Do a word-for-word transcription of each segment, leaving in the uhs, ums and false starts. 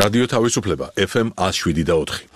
რადიო თავისუფლება ეფ ემ one oh seven და four.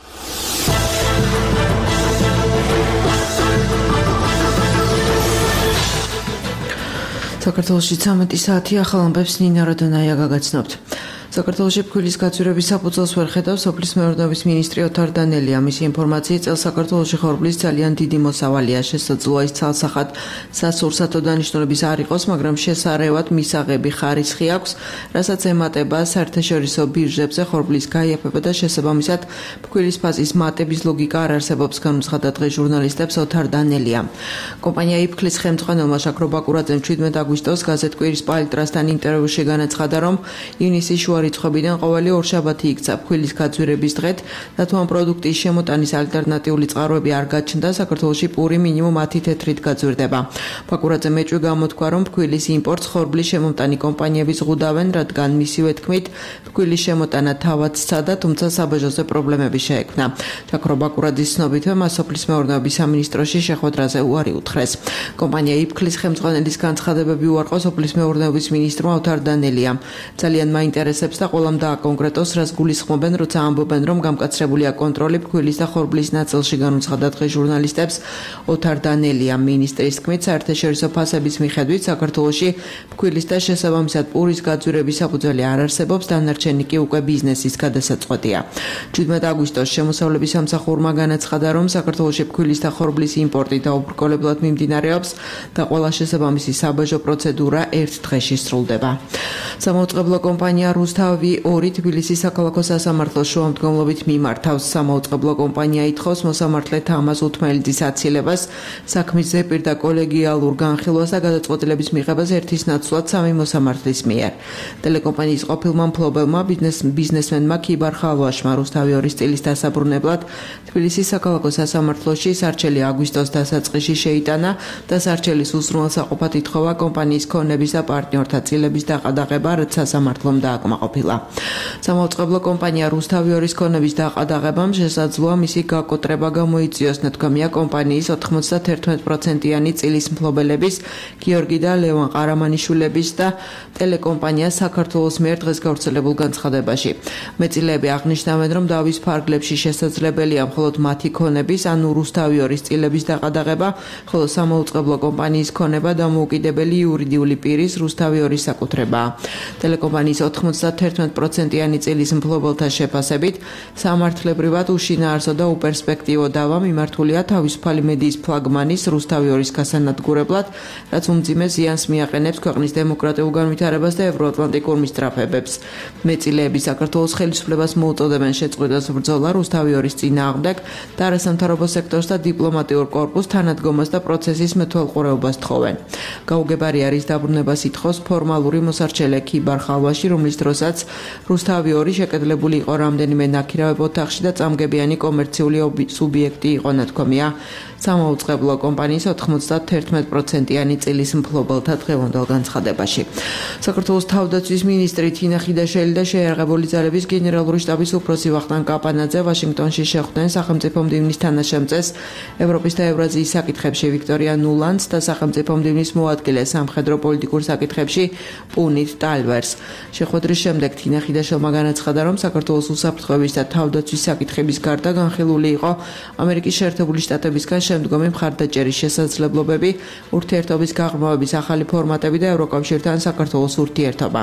საქართველოში ცამეტი საათი ახალ ამბებს ნინა როდონაია გაგაცნობთ. საქართველოში ფქვილის გაწვირების საფუძველს ვერ ხედავს სოფლის მეურნეობის მინისტრი ოთარ დანელია. მისი ინფორმაციით წელს საქართველოში ხორბლის ძალიან დიდი მოსავალია. შესაძლოა ის ცალსახად სასურსათო დანიშნულების არ იყოს, მაგრამ შესარევად მისაღები ხარისხი აქვს, რასაც ემატება საერთაშორისო ბირჟებზე ხორბლის გაიაფება და შესაბამისად ფქვილის ფაზის მატების ლოგიკა არ არსებობს, განუცხადა დღეს ჟურნალისტებს ოთარ დანელია. კომპანია იფქლის ხელმძღვანელმა შაქრო ბაკურაძემ შვიდმეტ აგვისტოს გაზეთ კვირის პალიტრასთან ინტერვიუში განაცხადა, რომ ივნისის შუა რიცხვებიდან ყოველი ორშაბათი იქცა ფქვილის გაძვირების დღეთ და თუ ამ პროდუქტის შემოტანის ალტერნატიული წყაროები არ გაჩნდა, საქართველოში პური მინიმუმ ათი თეთრით გაძვირდება. ბაკურაძემ ეჭვი გამოთქვა, რომ ფქვილის იმპორტს ხორბლის შემომტანი კომპანიები ზღუდავენ, რადგან მისივე თქმით ფქვილის შემოტანა თავად სცადა, თუმცა საბაჟოზე პრობლემები შეექმნა. შაქრო ბაკურაძის ცნობით, მას სოფლის მეურნეობის სამინისტროში შეხვედრაზე უარი უთხრეს. კომპანია იფქლის ხელმძღვანელის განცხადებები უარყო სოფლის მეურნეობის მინისტრმა ოთარ დანელიამ. ძალიან მაინტერესებს და ყველამ დააკონკრეტოს, რას გულისხმობენ, როცა ამბობენ, რომ გამკაცრებულია კონტროლი ფქვილის და ხორბლის ნაწილში, განუცხადა დღეს ჟურნალისტებს ოთარ დანელია. მინისტრის თქმით, საერთაშორისო ფასების მიხედვით საქართველოში ფქვილის და შესაბამისად პურის გაძვირების საფუძველი არ არსებობს, დანარჩენი კი უკვე ბიზნესის გადასაწყვეტია. შვიდმეტ აგვისტოს შემოსავლების სამსახურმა განაცხადა, რომ საქართველოში ფქვილის და ხორბლის იმპორტი დაუბრკოლებლად მიმდინარეობს და ყველა შესაბამისი საბაჟო პროცედურა ერთ დღეში სრულდება. სამაუწყებლო კომპანია რუსთავი ორი თბილისის საქალაქო სასამართლოს შუამდგომლობით მიმართავს. სამაუწყებლო კომპანია ითხოვს მოსამართლე თამაზ უთმელიძის აცილებას, საქმის ზეპირ და კოლეგიალურ განხილვას და გადაწყვეტილების მიღებას ერთის ნაცვლად სამი მოსამართლის მიერ. ტელეკომპანიის ყოფილმა მფლობელმა ბიზნესმენმა ქიბარ ხალვაშმა რუსთავი ორის წილის დასაბრუნებლად თბილისის საქალაქო სასამართლოში სარჩელი აგვისტოს დასაწყისში შეიტანა და სარჩელის უზრუნველსაყოფად ითხოვა კომპანიის ქონების და პარტნიორთა წილების დაყადაღება, რაც სასამართლომ დააკმაყოფილა. სამაუწყებლო კომპანია რუსთავი ორის ქონების დაყადაღებამ შესაძლოა მისი გაკოტრება გამოიწვიოს, ნათქვამია კომპანიის ოთხმოცდაერთი პროცენტიანი წილის მფლობელების გიორგი და ლევან ყარამანიშვილების და ტელეკომპანია საქართველოს მიერ დღეს გავრცელებულ განცხადებაში. მეწილეები აღნიშნავენ, რომ დავის ფარგლებში შესაძლებელია მხოლოდ მათი ქონების, ანუ რუსთავი ორის წილების დაყადაღება, ხოლო სამაუწყებლო კომპანიის ქონება დამოუკიდებელი იურიდიული პირის რუსთავი ორის საკუთრებაა. ტელეკომპანიის ოთხმოცდაერთი პროცენტიანი წილის მფლობელთა შეფასებით სამართლებრივად უშინაარსო და უპერსპექტივო დავა მიმართულია თავისუფალი მედიის ფლაგმანის რუსთავი ორის გასანადგურებლად, რაც უმძიმე ზიანს მიაყენებს ქვეყნის დემოკრატიულ განვითარებას და ევროატლანტიკურ მისწრაფებებს. მეწილეები საქართველოს ხელისუფლებას მოუწოდებენ შეწყვეტოს ბრძოლა რუსთავი ორის წინააღმდეგ და არასამთავრობო სექტორს და დიპლომატიურ კორპუსს თანადგომას და პროცესის მეთვალყურეობას თხოვენ. გაუგებარი არის დაბრუნებას ითხოვს ფორმალური მოსარჩელე ქიბარ ხალვაში, რომლის დროსაც რუსთავი ორი შეკედლებული იყო რამდენიმე ნაქირავებ ოთახში და წამგებიანი კომერციული სუბიექტი იყო, ნათქვამია სამაუწყებლო კომპანიის ოთხმოცდაერთი პროცენტიანი წილის მფლობელთა დღევანდელ განცხადებაში. საქართველოს თავდაცვის მინისტრი თინა ხიდაშელი და შეიარაღებული ძალების გენერალური შტაბის უფროსი ვახტანგ კაპანაძე ვაშინგტონში შეხვდნენ სახელმწიფო მდივნის თანაშემწეს ევროპის და ევრაზიის საკითხებში ვიქტორია ნულანდს და სახელმწიფო მდივნის მოადგილეს სამხედრო პოლიტიკურ საკითხებში პუნით ტალვერს. შეხვედრის შემდეგ თინა ხიდაშელმა განაცხადა, რომ საქართველოს უსაფრთხოების და თავდაცვის საკითხების გარდა განხილული იყო ამერიკის შეერთებული შტატებისგან შემდგომი მხარდაჭერის შესაძლებლობები, ურთიერთობის გაღრმავების ახალი ფორმატები და ევროკავშირთან საქართველოს ურთიერთობა.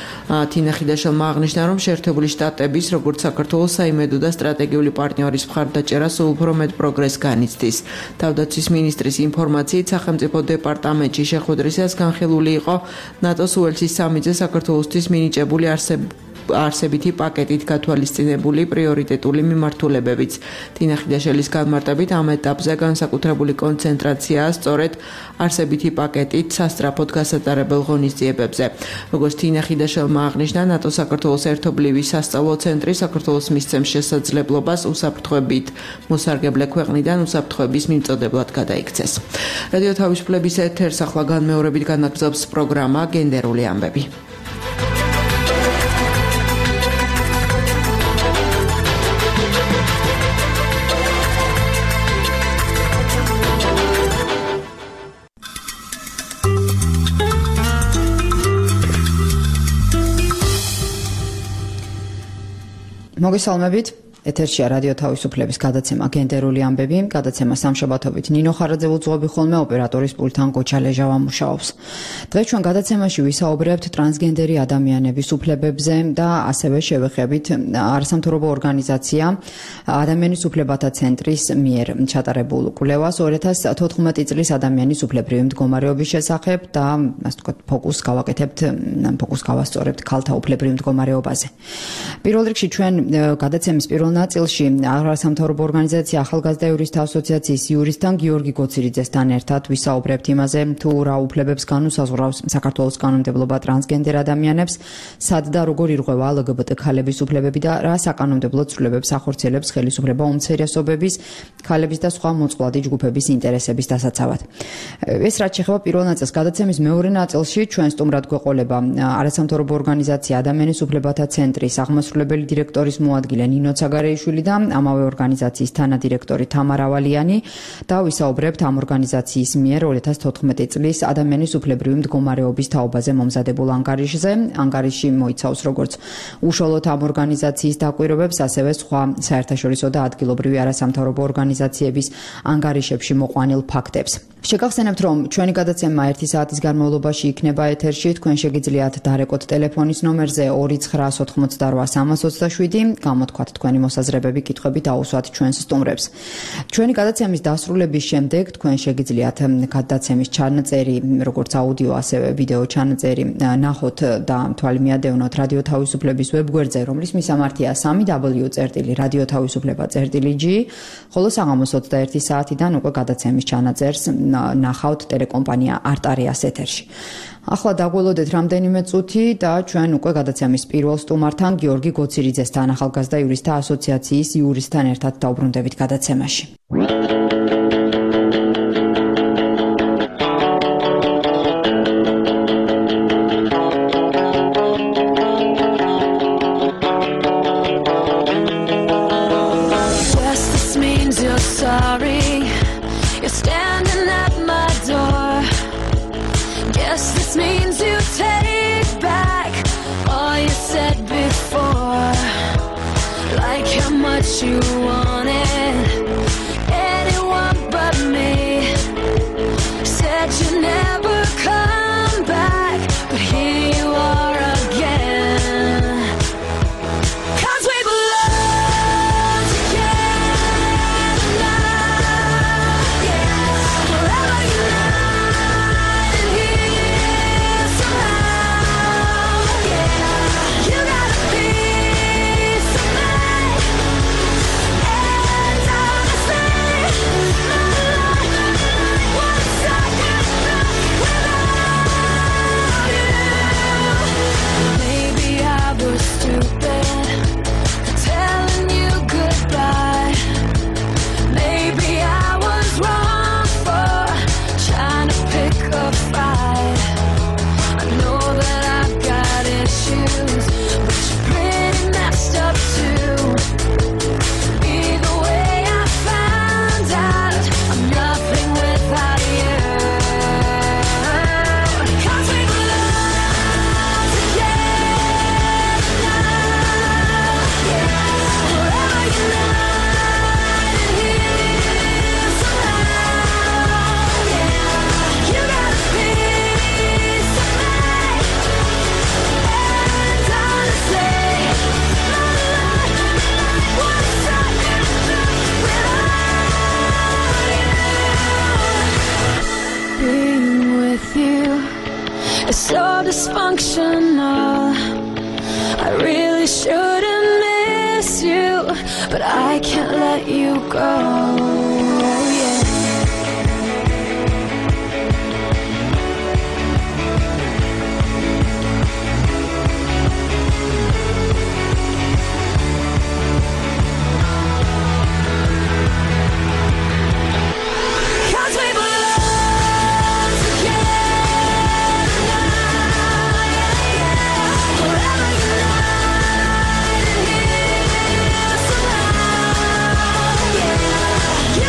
თინა ხიდაშელმა აღნიშნა, რომ შეერთებული შტატების, როგორც საქართველოს საიმედო და სტრატეგიული პარტნიორის მხარდაჭერა სულ უფრო მეტ პროგრესს განიცდის. თავდაცვის მინისტრის ინფორმაციით სახელმწიფო დეპარტამენტში შეხვედრისას განხილული იყო ნატოს უელსის სამიტზე საქართველოსთვის მინიჭებული არსებობა არსებითი პაკეტით გათვალისწინებული პრიორიტეტული მიმართულებებიც. თინა ხიდაშელის განმარტებით ამ ეტაპზე განსაკუთრებული კონცენტრაციაა სწორედ არსებითი პაკეტით სასწრაფოდ გასატარებელ ღონისძიებებზე. როგორც თინა ხიდაშელმა აღნიშნა, ნატო საქართველოს ერთობლივი სასწავლო ცენტრი საქართველოს მისცემს შესაძლებლობას უსაფრთხოებით მოსარგებლე ქვეყნიდან უსაფრთხოების მიმწოდებლად გადაიქცეს. რადიო თავისუფლების ეთერს ახლა განმეორებით განაგრძობს პროგრამა გენდერული ამბები. მოგესალმებით. ეთერშია რადიო თავისუფლების გადაცემა გენდერული ამბები, გადაცემა სამშაბათობით ნინო ხარაძე უძღვები ხოლმე, ოპერატორის პულტთან გოჩა ლეჟავა მუშაობს. დღეს ჩვენ გადაცემაში ვისაუბრებთ ტრანსგენდერი ადამიანების უფლებებზე და ასევე შევეხებით არასამთავრობო ორგანიზაცია ადამიანის უფლებათა ცენტრის მიერ ჩატარებულ კვლევას ორი ათას თოთხმეტი წლის ადამიანის უფლებრივი მდგომარეობის შესახებ და ასე ვთქვათ ფოკუს გავაკეთებთ, ფოკუს გავასწორებთ ქალთა უფლებრივ მდგომარეობაზე. პირველ რიგში ჩვენ გადაცემის პირველ ნაწილში არასამთავრობო ორგანიზაცია ახალგაზრდა იურისტთა ასოციაციის იურისტთან გიორგი გოცირიძესთან ერთად ვისაუბრებთ იმაზე, თუ რა უფლებებს განუსაზღვრავს საქართველოს კანონმდებლობა ტრანსგენდერ ადამიანებს, სად და როგორ ირღვევა ლგბტ ქალების უფლებები და რა საკანონმდებლო ცვლილებებს ახორციელებს ხელისუფლება უმცირესობების, ქალების და სხვა მოწყვლადი ჯგუფების ინტერესების დასაცავად. ეს რაც შეეხება პირველ ნაწილს, გადაცემის მეორე ნაწილში ჩვენ სტუმრად გვეყოლება არასამთავრობო ორგანიზაცია ადამიანის უფლებათა ცენტრის აღმასრულებელი დირექტორის მოადგილე ნინო ცაგარეიშვილი და ამავე ორგანიზაციის თანადირექტორი თამარ ავალიანი და ვისაუბრებთ ამ ორგანიზაციის მიერ ორი ათას თოთხმეტი წლის ადამიანის უფლებრივი მდგომარეობის თაობაზე მომზადებულ ანგარიშზე. ანგარიში მოიცავს როგორც უშუალოდ ამ ორგანიზაციის დაკვირვებებს, ასევე სხვა საერთაშორისო და ადგილობრივი არასამთავრობო ორგანიზაციების ანგარიშებში მოყვანილ ფაქტებს. შეგახსენებთ, რომ ჩვენი გადაცემა ერთი საათის განმავლობაში იქნება ეთერში. თქვენ შეგიძლიათ დარეკოთ ტელეფონის ნომერზე ორი ცხრაას ოთხმოცდარვა სამას ოცდაშვიდი, გამოთქვათ თქვენი მოსაზრებები, კითხვები დაუსვათ ჩვენს სტუმრებს. ჩვენი გადაცემის დასრულების შემდეგ თქვენ შეგიძლიათ გადაცემის ჩანაწერი, როგორც აუდიო, ასევე ვიდეო ჩანაწერი ნახოთ და თვალი მიადევნოთ რადიო თავისუფლების ვებგვერდზე, რომლის მისამართია სამი დაბლიუ წერტილი რადიო თავისუფლება წერტილი ჯი, ხოლო საღამოს ოცდაერთი საათიდან უკვე გადაცემის ჩანაწერს ნახავთ ტელეკომპანია არტარიას ეთერში. ახლა დაგველოდეთ რამდენიმე წუთი და ჩვენ უკვე გადაცემის პირველ სტუმართან გიორგი გოცირიძესთან ახალგაზრდა იურისტთა ასოციაციის იურისტთან ერთად დავბრუნდებით გადაცემაში. You wanted anyone but me. Said you'd never come back, but here you are again. 'Cause we belong together now, yeah. Forever united here somehow, yeah. You got a piece of me. So dysfunctional. I really shouldn't miss you, but I can't let you go. Yeah. You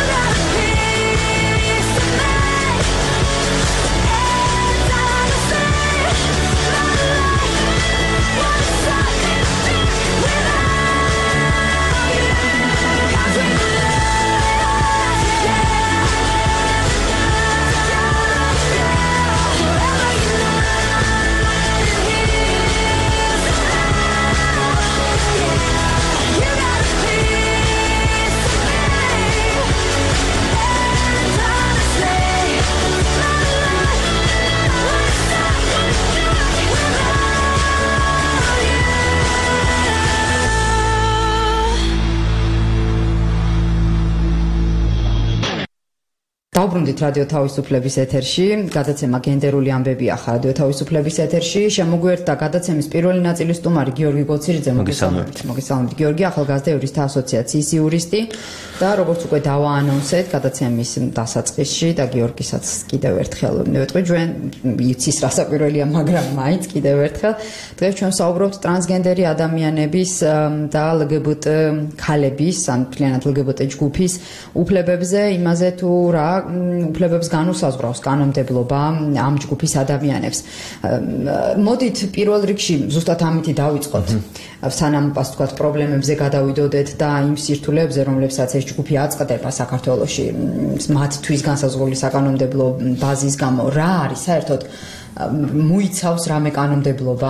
დავბრუნდით რადიო თავისუფლების ეთერში. გადაცემა გენდერული ამბები ახლა რადიო თავისუფლების ეთერში. შემოგვიერთდა გადაცემის პირველი ნაწილის სტუმარი გიორგი გოცირიძე. მოგესალმებით. მოგესალმებით გიორგი, ახალგაზრდა იურისტთა ასოციაციის იურისტი და როგორც უკვე დავაანონსეთ გადაცემის დასაწყისში და გიორგისაც კიდევ ერთხელ მივეტყვი, ჩვენ იცის რა საკვირველია, მაგრამ მაინც კიდევ ერთხელ დღეს ჩვენ საუბრობთ ტრანსგენდერი ადამიანების და ლგბტ ქალების, ან მთლიანად ლგბტ ჯგუფის უფლებებზე, იმაზე თუ რა უფლებებს განუსაზღვრავს კანონმდებლობა ამ ჯგუფის ადამიანებს. მოდით პირველ რიგში ზუსტად ამითი დავიწყოთ. სანამ პას თქვათ პრობლემებზე გადავიდოდეთ და იმ სირთულეებზე, რომლებსაც ეს ჯგუფი აწყდება საქართველოში, მათთვის განსაზღვრული საკანონმდებლო ბაზის გამო, რა არის საერთოდ მოიცავს რამე კანონმდებლობა?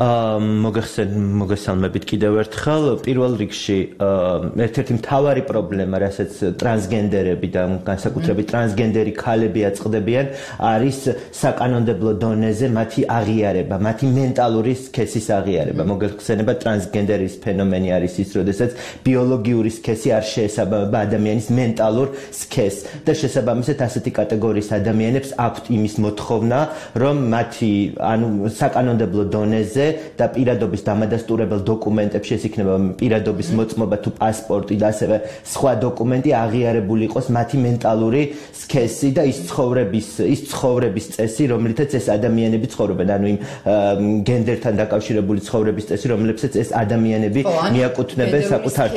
მოგესალმებით კიდევ ერთხელ. პირველ რიგში ერთ-ერთი მთავარი პრობლემა, რასაც ტრანსგენდერები და განსაკუთრებით ტრანსგენდერი ქალები აწყდებიან, არის საკანონმდებლო დონეზე მათი აღიარება, მათი მენტალური სქესის აღიარება. მოგეხსენება, ტრანსგენდერის ფენომენი არის ის, როდესაც ბიოლოგიური სქესი არ შეესაბამება ადამიანის მენტალურ სქესს და შესაბამისად ასეთი კატეგორიის ადამიანებს აქვთ იმის მოთხოვნა, რომ მათი ანუ საკანონმდებლო დონეზე და პირადობის დამადასტურებელ დოკუმენტებში, ეს იქნება პირადობის მოწმობა თუ პასპორტი და ასევე სხვა დოკუმენტი აღიარებული იყოს მათი მენტალური სქესი და ის ცხოვრების ის ცხოვრების წესი, რომლითაც ეს ადამიანები ცხოვრობენ, ანუ იმ გენდერთან დაკავშირებული ცხოვრების წესი, რომლებსაც ეს ადამიანები მიაკუთვნებენ საკუთარ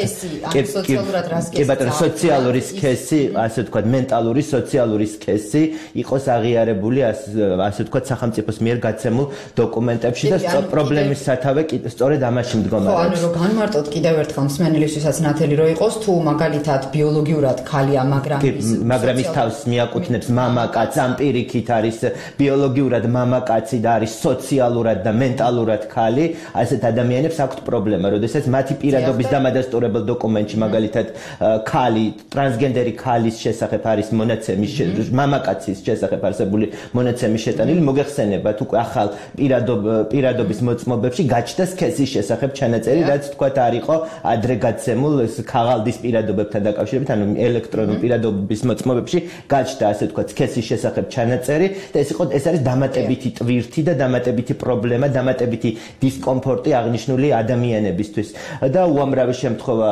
კი ბატონო, სოციალური სქესი, ასე ვთქვათ, მენტალური, სოციალური სქესი იყოს აღიარებული, ასე ვთქვათ, სახელმწიფოს მიერ გაცემულ დოკუმენტებში და პრობლემის სათავე სწორედ ამაში მდგომარეობს. ხო, ანუ რომ განმარტოთ კიდევ ერთხელ მსმენელისთვისაც ნათელი რო იყოს, თუ მაგალითად ბიოლოგიურად ქალია, მაგრამ მაგრამ ის თავს მიაკუთვნებს მამაკაცს, ამ პირიქით არის ბიოლოგიურად მამაკაცი და არის სოციალურად და მენტალურად ქალი, ასეთ ადამიანებს აქვთ პრობლემა, როდესაც მათი პირადობის დამადასტურებელ დოკუმენტში მაგალითად ქალი, ტრანსგენდერი ქალის შესახებ არის მონაცემი, მამაკაცის შესახებ არსებული მონაცემი შეტანილი, მოგეხსენებათ უკვე ახალ პირადობის მოწმობებში გაჩნდა სქესის შესახებ ჩანაწერი, რაც თქვათ არ იყო ადრე გაცემულ ქაღალდის პირადობებთან დაკავშირებით, ანუ ელექტრონულ პირადობის მოწმობებში გაჩნდა ასე თქვათ სქესის შესახებ ჩანაწერი და ეს იყო ეს არის დამატებითი ტვირთი და დამატებითი პრობლემა, დამატებითი დისკომფორტი აღნიშნული ადამიანებისთვის და უამრავი შემთხვევა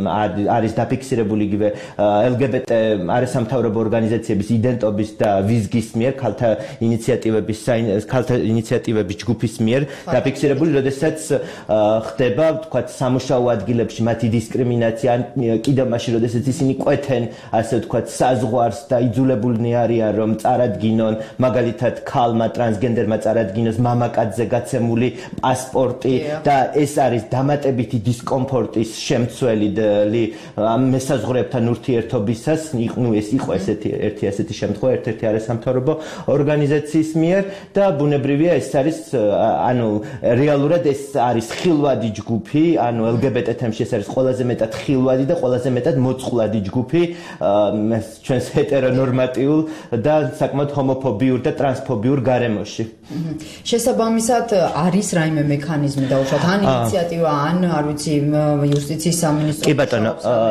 არის დაფიქსირებული იგივე ელგბტ არასამთავრობო ორგანიზაციების იდენტობის და ვიზგის მიერ, ქალთა ინიციატივების ქალთა ინიციატივების ჯგუფის მიერ დაფიქსირებული, როდესაც ხდება, ვთქვათ, სამუშაო ადგილებში მათი დისკრიმინაცია, კიდევ მაშინ, როდესაც ისინი ყვეთენ, ასე ვთქვათ, საზღვარს და იძულებულნი არიან, რომ წარადგინონ, მაგალითად, ქალმა ტრანსგენდერმა წარადგინოს მამაკაცზე გაცემული პასპორტი და ეს არის დამატებითი დისკომფორტის შემცველი მესაზღვრეებთან ურთიერთობისას, ნუ ეს იყო ესეთი ერთი ასეთი შემთხვევა ერთ-ერთი არასამთავრობო ორგანიზაციის მიერ და ბუნებრივია ეს არის ანუ რეალურად ეს არის ხილვადი ჯგუფი, ანუ ელგბტ თემში ეს არის ყველაზე მეტად ხილვადი და ყველაზე მეტად მოწყვლადი ჯგუფი ჩვენს ჰეტერონორმატიულ და საკმაოდ ჰომოფობიურ და ტრანსფობიურ გარემოში. შესაბამისად არის რაიმე მექანიზმი დაუშვათ, ან ინიციატივა, ან არ ვიცი, იუსტიციის სამინისტრო. კი ბატონო,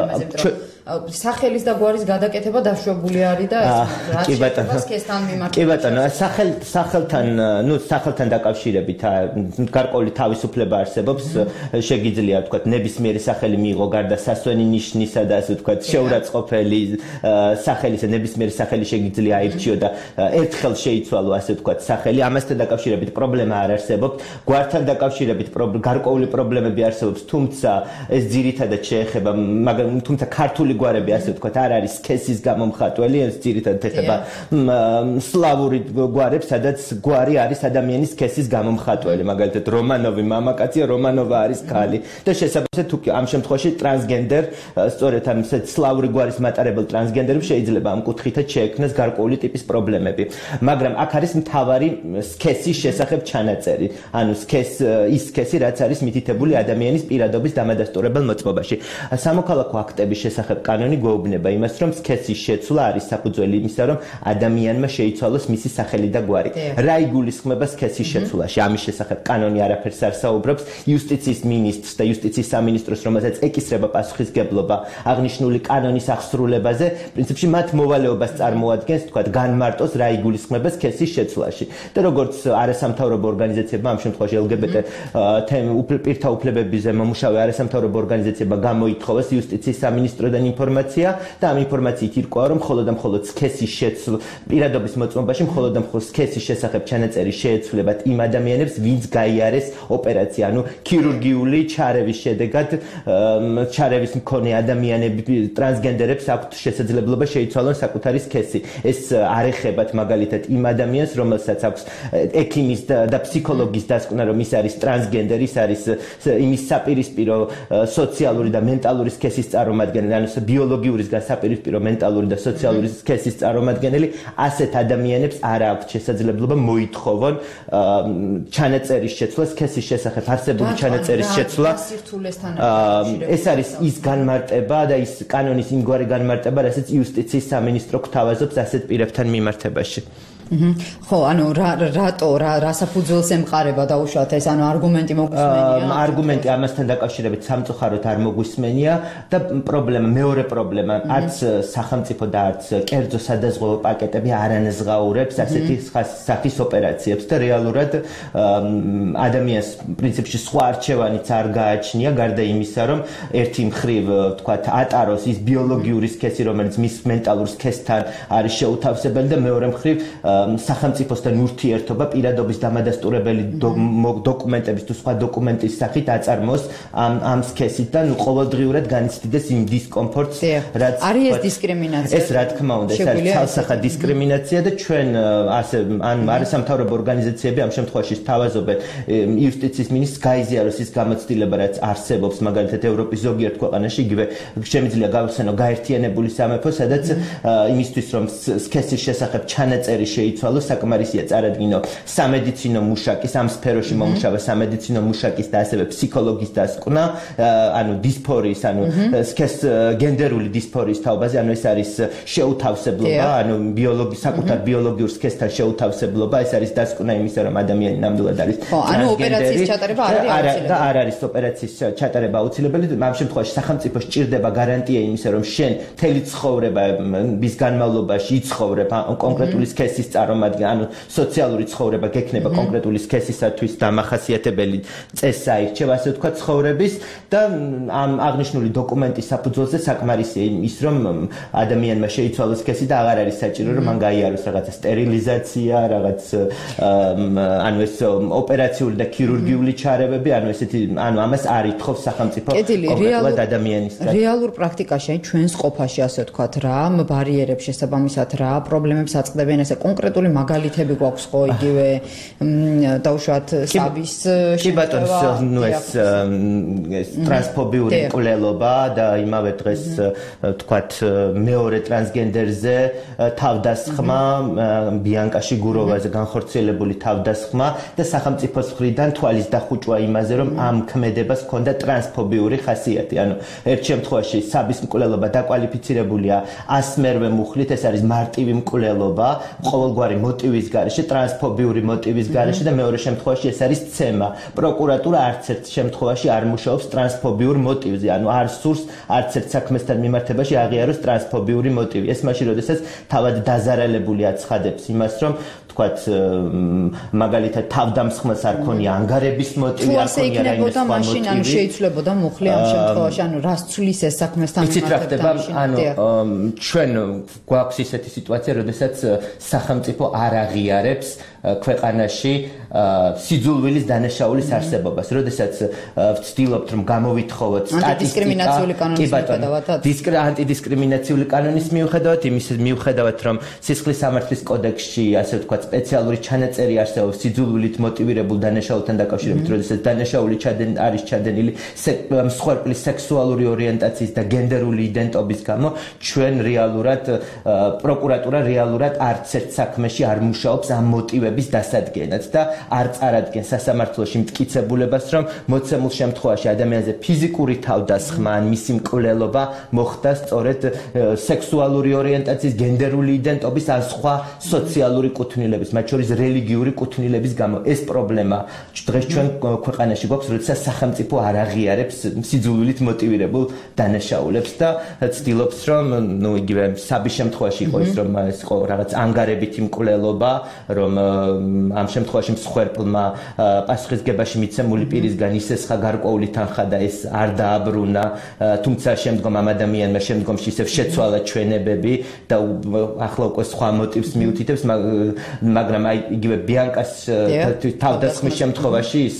სახელის და გვარის გადაკეთება დაშვებული არის და ეს რაც სქესთან მიმართებით. კი ბატონო, სახელ სახელთან, ნუ სახელთან დაკავშირებით გარკვეული თავისუფლება არსებობს, შეგიძლია ვთქვათ, ნებისმიერი სახელი მიიღო გარდა სასვენი ნიშნისა და ასე ვთქვათ, შეურაცხყოფელი სახელისა, ნებისმიერი სახელი შეგიძლია აირჩიო და ერთხელ შეიცვალო, ასე ვთქვათ, სახელი. ამასთან დაკავშირებით პრობლემა არ არსებობს. გვართან დაკავშირებით გარკვეული პრობლემები არსებობს, თუმცა ეს ძირითადად შეეხება, მაგრამ თუმცა ქართული გვარები, ასე ვთქვათ, არ არის სქესის გამომხატველი, ეს ძირითადად ეხება სლავური გვარებს, სადაც გვარი არის ადამიანის სქესის გამომხატველი, მაგალითად რომანოვი მამაკაცია, რომანოვა არის ქალი და შესაბამისად თუ ამ შემთხვევაში ტრანსგენდერ, სწორედ ამ სლავური გვარის მატარებელ ტრანსგენდერებს შეიძლება ამ კუთხითაც შეექმნას გარკვეული ტიპის პრობლემები. მაგრამ აქ არის მთავარი სქესის შესახებ ჩანაწერი, ანუ სქეს ის სქესი, რაც არის მითითებული ადამიანის პირადობის დამადასტურებელ მოწმობაში. სამოქალაქო აქტების შესახებ კანონი გვეუბნება იმას, რომ სქესის შეცვლა არის საფუძველი იმისა, რომ ადამიანმა შეიცვალოს მისი სახელი და გვარი. რა იგულისხმება სქესის შეცვლაში? ამის შესახებ კანონი არაფერს არ საუბრობს. იუსტიციის მინისტრს და იუსტიციის სამინისტროს, რომელსაც ეკისრება პასუხისგებლობა აღნიშნული კანონის აღსრულებაზე, პრინციპში მათ მოვალეობას წარმოადგენს, თქვათ, განმარტოს რა იგულისხმება სქესის შეცვლაში. და როგორც არასამთავრობო ორგანიზაციებმა, ამ შემთხვევაში ელ გი ბი ტე პირთა უფლებებზე მომუშავე არასამთავრობო ორგანიზაციებმა გამოითხოვეს იუსტიციის სამინისტროდან ინფორმაცია და ამ ინფორმაციით ირკვევა, რომ მხოლოდ და მხოლოდ სქესის შეცვლა პირადობის მოწმობაში მხოლოდ და მხოლოდ სქესის შესახებ ჩანაწერი შეეცვლებათ იმ ადამიანებს, ვინც გაიარეს ოპერაცია, ანუ ქირურგიული ჩარევის შედეგად ჩარევის მქონე ადამიანები, ტრანსგენდერებს აქვთ შესაძლებლობა შეიცვალონ საკუთარი სქესი. ეს არ ეხებათ მაგალითად იმ ადამიანს, რომელსაც აქვს ექიმის და ფსიქოლოგის დასკვნა, რომ ის არის ტრანსგენდერი, ის არის იმის საპირისპირო სოციალური და მენტალური სქესის წარმომადგენელი, ანუ ბიოლოგიურისგან საპირისპირო მენტალური და სოციალური სქესის წარმომადგენელი, ასეთ ადამიანებს არ აქვს შესაძლებლობა მოითხოვონ ჩანაწერის შეცვლა, სქესის შესახებ არსებული ჩანაწერის შეცვლა. ეს არის ის განმარტება და ის კანონის იმგვარი განმარტება, რასაც იუსტიციის სამინისტრო გვთავაზობს ასეთ პირებთან მიმართებაში. ხო, ანუ რატო რა საფუძველს ემყარება დაუშვათ ეს, ანუ არგუმენტი მოგვისმენია? არგუმენტი ამასთან დაკავშირებით სამწუხაროდ არ მოგვისმენია და პრობლემა, მეორე პრობლემა, არც სახელმწიფო და არც კერძო სადაზღვევო პაკეტები არ ანაზღაურებს ასეთი სახის ოპერაციებს და რეალურად ადამიანს პრინციპში სხვა არჩევანიც არ გააჩნია, გარდა იმისა, რომ ერთი მხრივ, თქვათ, ატაროს ის ბიოლოგიური სქესი, რომელიც მის მენტალურ სქესთან არის შეუთავსებელი და მეორე მხრივ სახელმწიფოსთან ურთიერთობა პირადობის დამადასტურებელი დოკუმენტების თუ სხვა დოკუმენტის სახით აწარმოოს ამ ამ სქესით და ყოველდღიურად განიცდიდეს იმ დისკომფორტს, რაც არის ეს დისკრიმინაცია. ეს რა თქმა უნდა, ეს არის ცალსახად დისკრიმინაცია და ჩვენ ასე ან არასამთავრობო ორგანიზაციები ამ შემთხვევაში სთავაზობენ იუსტიციის მინისტრს გაიზიაროს ის გამოცდილება, რაც არსებობს მაგალითად ევროპის ზოგიერთ ქვეყანაში, იგივე შემიძლია გავხსენო გაერთიანებული სამეფო, სადაც იმისთვის რომ სქესის შესახებ ჩანაწერი შეიცვალოს, საკმარისია წარადგინო სამედიცინო მუშაკის, ამ სფეროში მომუშავე სამედიცინო მუშაკის და ასევე ფსიქოლოგის დასკვნა, ანუ დისფორიის, ანუ სქეს გენდერული დისფორიის თაობაზე, ანუ ეს არის შეუთავსებლობა, ანუ ბიოლოგი საკუთარ ბიოლოგიურ სქესთან შეუთავსებლობა, ეს არის დასკვნა იმისა, რომ ადამიანი ნამდვილად არის ანუ ოპერაციის ჩატარება არ არის აუცილებელი. და არ არის ოპერაციის ჩატარება აუცილებელი, ამ შემთხვევაში სახელმწიფო სჭირდება გარანტია იმისა, რომ შენ მთელი ცხოვრების განმავლობაში იცხოვრებ კონკრეტული სქესის წარმომადგენელი, ანუ სოციალური ცხოვრება გექნება კონკრეტული სქესისათვის დამახასიათებელი წესს აირჩევ, ასე ვთქვათ, ცხოვრების და ამ აღნიშნული დოკუმენტის საფუძველზე საკმარისია ის, რომ ადამიანმა შეიცვალოს სქესი და აღარ არის საჭირო, რომ მან გაიაროს რაღაცა სტერილიზაცია, რაღაც ანუ ეს ოპერაციული და ქირურგიული ჩარევები, ანუ ესეთი, ანუ ამას არ ითხოვს სახელმწიფო კონკრეტულად ადამიანისგან. რეალურ პრაქტიკაში ჩვენს ყოფაში, ასე ვთქვათ, რა ბარიერებს შესაბამისად რა პრობლემებს აწყდებიან, ესე კონკრეტული მაგალითები გვაქვს ხო იგივე დაუშვათ საბის კი ბატონო, ნუ ეს ეს ტრანსფობიური მკვლელობა და იმავე დღეს ვთქვათ მეორე ტრანსგენდერზე თავდასხმა, ბიანკაში გუროვაზე განხორციელებული თავდასხმა და სახელმწიფოს მხრიდან თვალის დახუჭვა იმაზე, რომ ამ ქმედებას ჰქონდა ტრანსფობიური ხასიათი. ანუ ერთ შემთხვევაში საბის მკვლელობა დაკვალიფიცირებულია ას მერვე მუხლით, ეს არის მარტივი მკვლელობა, ყოველგვარი მოტივის გარეშე, ტრანსფობიური მოტივის გარეშე და მეორე შემთხვევაში ეს არის ცემა. პროკურატურა არც ერთ შემთხვევაში არ მუშაობს ტრანსფობიურ მოტივზე, ანუ არ სურს არც ერთ საქმესთან მიმართებაში აღიაროს ტრანსფობიური მოტივი. ეს მაშინ, როდესაც თავად დაზარალებული აცხადებს имас, რომ თქვათ მაგალითად თავდამსხმელს არ ქონია ანგარების მოტივი, არ ქონია რაიმე სხვა მოტივი. მაშინ ანუ შეიცვლებოდა მუხლი ამ შემთხვევაში, ანუ რას ცვლის ეს საქმესთან მიმართებაში. ანუ ჩვენ გვაქვს ისეთი სიტუაცია, როდესაც სახელმწიფო არ აღიარებს ქვეყანაში სიძულვილის დანაშაულის არსებობას. როდესაც ვცდილობთ რომ გამოვითხოვოთ სტატისტიკა, კი ბატონო, ანტიდისკრიმინაციული კანონის მიუხედავად, იმის მიუხედავად რომ სისხლის სამართლის კოდექსში, ასე ვთქვათ, სპეციალური ჩანაწერი არსებობს სიძულვილით მოტივირებულ დანაშაულთან დაკავშირებით, როდესაც დანაშაული არის ჩადენილი მსხვერპლის სექსუალური ორიენტაციის და გენდერული იდენტობის გამო, ჩვენ რეალურად პროკურატურა რეალურად არც ერთ საქმეში არ მუშაობს ამ მოტივების დასადგენად და არ წარადგენს სასამართლოში მტკიცებულებას, რომ მოცემულ შემთხვევაში ადამიანზე ფიზიკური თავდასხმა ან მისი მკვლელობა მოხდა სწორედ სექსუალური ორიენტაციის, გენდერული იდენტობის ან სხვა სოციალური კუთვნილების, მათ შორის რელიგიური კუთვნილების გამო. ეს პრობლემა დღეს ჩვენ ქვეყანაში გვაქვს, როდესაც სახელმწიფო არ აღიარებს სიძულვილით მოტივირებულ დანაშაულებს და ცდილობს, რომ ნუ იგივე საბის შემთხვევაში იყო ის, რომ ეს იყო რაღაც ანგარებითი მკვლელობა, რომ ამ შემთხვევაში მსხვერპლმა პასუხისგებაში მიცემული პირისგან ისესხა გარკვეული თანხა და ეს არ დააბრუნა, თუმცა შემდგომ ამ ადამიანმა შემდგომში ისევ შეცვალა ჩვენებები და ახლა უკვე სხვა მოტივს მიუთითებს, მაგრამ აი იგივე ბიანკას თავდასხმის შემთხვევაში ის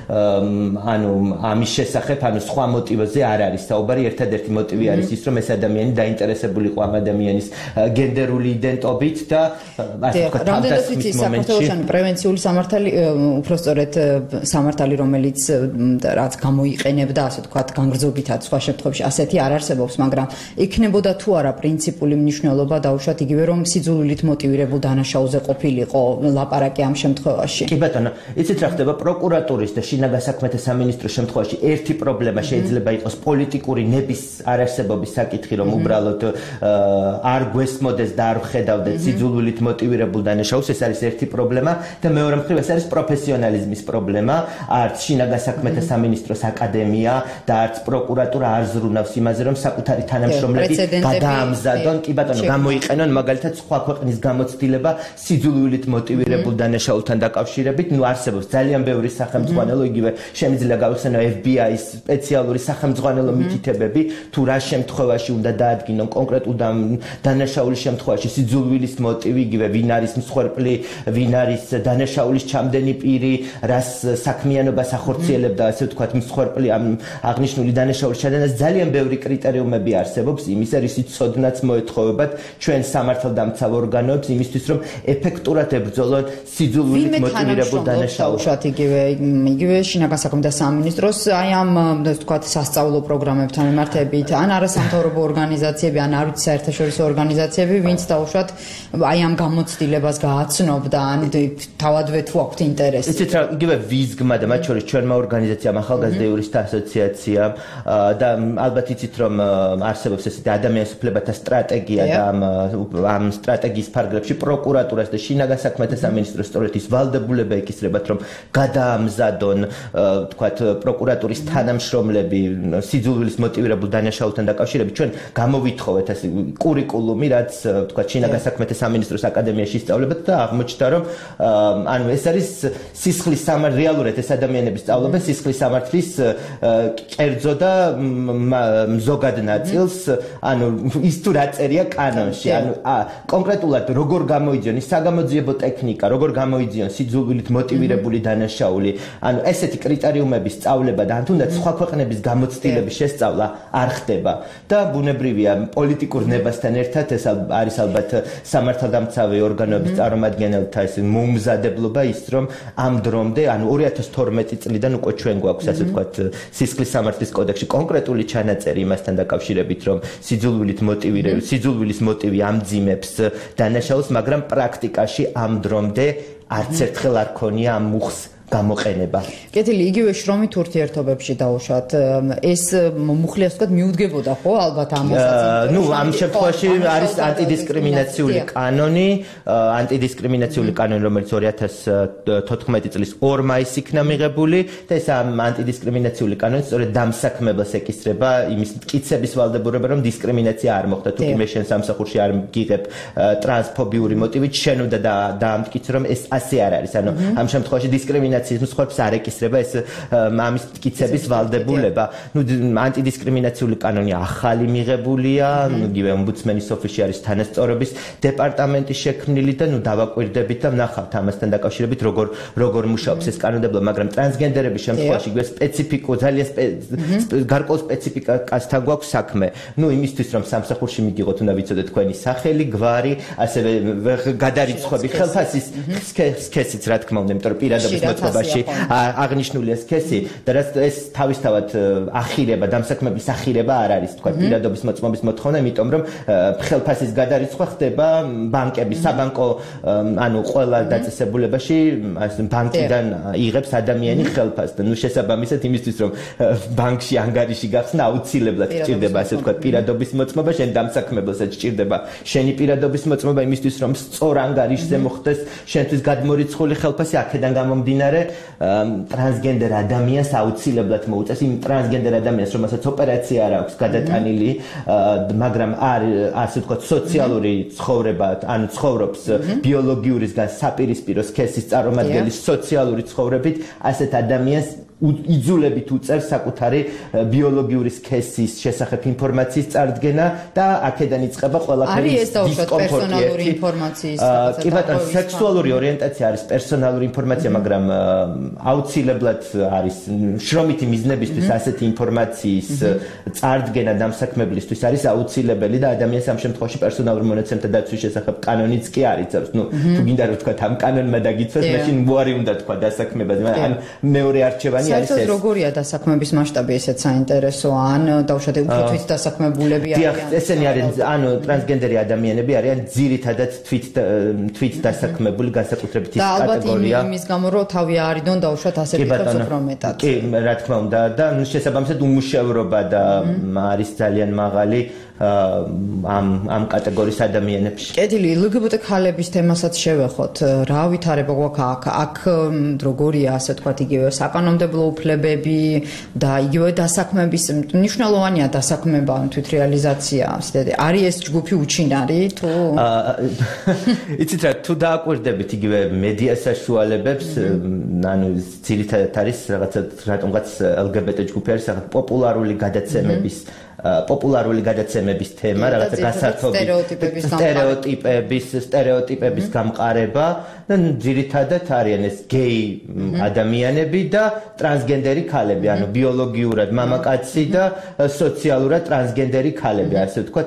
ანუ ამის შესახებ, ანუ სხვა მოტივზე არ არის საუბარი, ერთადერთი მოტივი არის ის, რომ ეს ადამიანი დაინტერესებული იყო ამ ადამიანის გენდერული იდენტობით და ასე ვთქვათ, თავდასხმის მომენტში პრევენციული სამართალი, უბრალოდ სამართალი, რომელიც რაც გამოიყენებდა, ასე ვთქვათ, განგრძობითად სხვა შემთხვევაში ასეთი არ არსებობს, მაგრამ იქნებოდა თუ არა პრინციპული მნიშვნელობა დაუშვათ იგივე რომ სიძულვილით მოტივირებულ დანაშაულზე ყოფილიყო ლაპარაკი ამ შემთხვევაში. კი ბატონო, იცით რა ხდება პროკურატურის და შინაგან საქმეთა სამინისტროს შემთხვევაში ერთი პრობლემა შეიძლება იყოს პოლიტიკური ნების არარსებობის საკითხი, რომ უბრალოდ არ გვესმოდეს და არ ხედავდეთ სიძულვილით მოტივირებულ დანაშაულს, ეს არის ერთი პრობლემა და მეორე მხრივ ეს არის პროფესიონალიზმის პრობლემა. არც შინაგან საქმეთა სამინისტროს აკადემია და არც პროკურატურა არ ზრუნავს იმაზე, რომ საკუთარი თანამშრომლები გადაამზადონ, კი ბატონო, გამოიყენონ მაგალითად სხვა ქვეყნის გამოცდილება სიძულვილით მოტივირებულ დანაშაულთან დაკავშირებით. ნუ არსებობს ძალიან ბევრი სახელმძღვანელო, იგივე შემიძლია გავიხსენო F B I-ის სპეციალური სახელმძღვანელო მითითებები, თუ რა შემთხვევაში უნდა დაადგინონ კონკრეტულ დანაშაულის შემთხვევაში სიძულვილის მოტივი, იგივე ვინ არის მსხვერპლი, ვინ არის დანაშაულის ჩამდენი პირი, რას საქმიანობას ახორციელებდა, ასე ვთქვათ, მსხვერპლი ამ აღნიშნული დანაშაულის ჩადენას. ძალიან ბევრი კრიტერიუმები არსებობს იმისა, რისიც ცოდნაც მოეთხოვებათ ჩვენ სამართალდამცავ ორგანოებს იმისთვის, რომ ეფექტურად ებრძოლონ სიძულვილით მოტივირებულ დანაშაულს. იგივე იგივე შინაგან საქმეთა სამინისტროს აი ამ ვთქვათ სასწავლო პროგრამებთან მიმართებით, ან არასამთავრობო ორგანიზაციები, ან არ ვიცი საერთაშორისო ორგანიზაციები, ვინც დაუშვათ აი ამ გამოცდილებას გააცნობდა, ან თავადვე თუ აქვთ ინტერესი. იცით რა, იგივე ვიზგმა და მათ შორის ჩვენმა ორგანიზაციამ, ახალგაზრდა იურისტთა ასოციაციამ და ალბათ იცით, რომ არსებობს ესეთი ადამიანის უფლებათა სტრატეგია და ამ ამ სტრატეგიის ფარგლებში პროკურატურას და შინაგან საქმეთა სამინისტროს სწორედ ის ვალდებულება ეკისრებათ, რომ გადაამზადონ, ვთქვათ, პროკურატურის თანამშრომლები სიძულვილის მოტივირებულ დანაშაულთან დაკავშირებით. ჩვენ გამოვითხოვეთ ეს კურიკულუმი, რაც ვთქვათ, შინაგან საქმეთა სამინისტროს აკადემიაში ისწავლებათ და აღმოჩნდა, რომ ანუ ეს არის სისხლის სამართლის, რეალურად ეს ადამიანები სწავლობენ სისხლის სამართლის კერძო და ზოგად ნაწილს, ანუ ის თუ რა წერია კანონში, ანუ კონკრეტულად როგორ გამოიძიონ ის საგამოძიებო ტექნიკა, როგორ გამოიძიონ სიძულვილით მოტივირებული დანაშაული, ანუ ესეთი კრიტერიუმების სწავლება და თუნდაც სხვა ქვეყნების გამოცდილების შესწავლა არ ხდება და ბუნებრივია პოლიტიკურ ნებასთან ერთად ეს არის ალბათ სამართალდამცავი ორგანოების წარმომადგენელთა ეს მომზადებლობა ის, რომ ამ დრომდე, ანუ ორი ათას თორმეტი წლიდან უკვე ჩვენ გვაქვს, ასე ვთქვათ, სისხლის სამართლის კოდექსში კონკრეტული ჩანაწერი იმასთან დაკავშირებით, რომ სიძულვილით მოტივირებული, სიძულვილის მოტივი ამძიმებს დანაშაულს, მაგრამ პრაქტიკაში ამ დრომდე არც ერთხელ არ ქონია ამ მუხს გამოყენება. კეთილი, იგივე შრომით ურთიერთობებში დაუშვათ, ეს მუხლი ასე ვთქვათ მიუდგებოდა ხო ალბათ ამ მოსაზრებით? ნუ ამ შემთხვევაში არის ანტიდისკრიმინაციული კანონი, ანტიდისკრიმინაციული კანონი, რომელიც ორი ათას თოთხმეტი წლის ორ მაისს იქნა მიღებული და ეს ამ ანტიდისკრიმინაციული კანონი სწორედ დამსაქმებას ეკისრება იმის მტკიცების ვალდებულება, რომ დისკრიმინაცია არ მოხდა. თუ კი მე შენ სამსახურში არ მგიღებ ტრანსფობიური მოტივით, შენ უნდა დაამტკიცო, რომ ეს ასე არ არის. ანუ ამ შემთხვევაში დისკრიმინაცია მსხვერპლს არ ეკისრება ეს ამის მტკიცების ვალდებულება. ნუ ანტიდისკრიმინაციული კანონი ახალი მიღებულია, იგივე ომბუდსმენის ოფისში არის თანასწორობის დეპარტამენტი შექმნილი და ნუ დავაკვირდებით და ვნახავთ ამასთან დაკავშირებით როგორ როგორ მუშაობს ეს კანონმდებლობა, მაგრამ ტრანსგენდერების შემთხვევაში იგივე სპეციფიკურ, ძალიან გარკვეულ სპეციფიკასთან გვაქვს საქმე. ნუ იმისთვის რომ სამსახურში მიგიღოთ, უნდა ვიცოდეთ თქვენი სახელი, გვარი, ასევე გადარიცხვები, ხელფასის სქესიც, რა თქმა უნდა, იმიტომ რომ პირადობის მოწყობა შემთხვევაში აღნიშნულია სქესი და რაც ეს თავისთავად ახირება, დამსაქმების ახირება არ არის, თქვა, პირადობის მოწმობის მოთხოვნა, იმიტომ რომ ხელფასის გადარიცხვა ხდება ბანკების, საბანკო ანუ ყველა დაწესებულებაში ბანკიდან იღებს ადამიანი ხელფასს და ნუ შესაბამისად იმისთვის რომ ბანკში ანგარიში გახსნა აუცილებლად სჭირდება ასე ვთქვათ პირადობის მოწმობა, შენ დამსაქმებელსაც სჭირდება შენი პირადობის მოწმობა იმისთვის რომ სწორ ანგარიშზე მოხდეს შენთვის გადმორიცხული ხელფასი, აქედან გამომდინარე ტრანსგენდერ ადამიანს აუცილებლად მოუწევს იმ ტრანსგენდერ ადამიანს რომელსაც ოპერაცია არ აქვს გადატანილი, მაგრამ არ ასე ვთქვათ სოციალური ცხოვრება ან ცხოვრობს ბიოლოგიურისგან საპირისპირო სქესის წარმომადგენლის სოციალური ცხოვრებით, ასეთ ადამიანს იძულებით უწევს საკუთარი ბიოლოგიური სქესის შესახებ ინფორმაციის წარდგენა და აქედან იწყება ყველაფერი პერსონალური ინფორმაციის კი ბატონო, სექსუალური ორიენტაცია არის პერსონალური ინფორმაცია, მაგრამ აუცილებლად არის შრომითი მიზნებისთვის ასეთი ინფორმაციის წარდგენა დამსაქმებლისთვის არის აუცილებელი და ადამიანს ამ შემთხვევაში პერსონალურ მონაცემთა დაცვის შესახებ კანონიც კი არ იცავს. ნუ თუ გინდა რომ ვთქვათ ამ კანონმა დაგიცვას, მაშინ უარი უნდა თქვა დასაქმებაზე, მაგრამ მეორე არჩევანი საერთოდ როგორია დასაქმების მასშტაბი, ესეც საინტერესოა, ან დავუშვათ უფრო თვით დასაქმებულები არიან? დიახ, ესენი არიან, ანუ ტრანსგენდერი ადამიანები არიან ძირითადად თვით თვით დასაქმებული განსაკუთრებით ის კატეგორია. და ალბათ იმის გამო რომ თავი არიდონ დავუშვათ ასე ვიქნებს უფრო მეტად. კი, რა თქმა უნდა და შესაბამისად უმუშევრობა და არის ძალიან მაღალი ამ ამ კატეგორიის ადამიანებში. კეთილი, ლგბტ ქალების თემასაც შევეხოთ. რა ვითარება გვაქვს აქ? აქ როგორია ასე ვთქვათ იგივე საკანონმდებლო უფლებები და იგივე დასაქმების მნიშვნელოვანია დასაქმება, თვით რეალიზაცია, არის ეს ჯგუფი უჩინარი თუ იცით რა, თუ დააკვირდებით იგივე მედია საშუალებებს, ანუ ძირითადად არის რაღაცა რატომღაც ლგბტ ჯგუფი არის რაღაც პოპულარული გადაცემების პოპულარული გადაცემების თემა, რაღაცა გასართობი სტერეოტიპების სტერეოტიპების გამყარება და ძირითადად არიან ეს გეი ადამიანები და ტრანსგენდერი ქალები, ანუ ბიოლოგიურად მამაკაცი და სოციალურად ტრანსგენდერი ქალები, ასე ვთქვათ,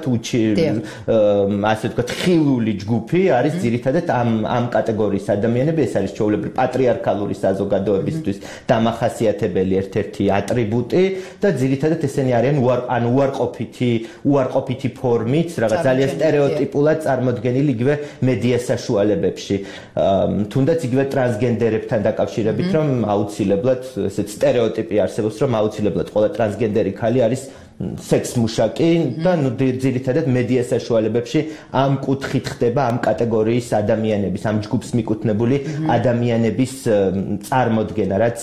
ასე ვთქვათ, ხილული ჯგუფი არის ძირითადად ამ ამ კატეგორიის ადამიანები, ეს არის ჩვეულებრივ პატრიარქალური საზოგადოებისთვის დამახასიათებელი ერთ-ერთი ატრიბუტი და ძირითადად ესენი არიან ანუ უარყოფითი უარყოფითი ფორმით, რაღაც ძალიან სტერეოტიპულად წარმოდგენილი იგივე მედია საშუალებებში. თუნდაც იგივე ტრანსგენდერებთან დაკავშირებით, რომ აუცილებლად ესეთ სტერეოტიპი არსებობს, რომ აუცილებლად ყველა ტრანსგენდერი ქალი არის სექს მუშაკი და ნუ ძირითადად მედია საშუალებებში ამ კუთხით ხდება ამ კატეგორიის ადამიანების, ამ ჯგუფს მიკუთვნებული ადამიანების წარმოდგენა, რაც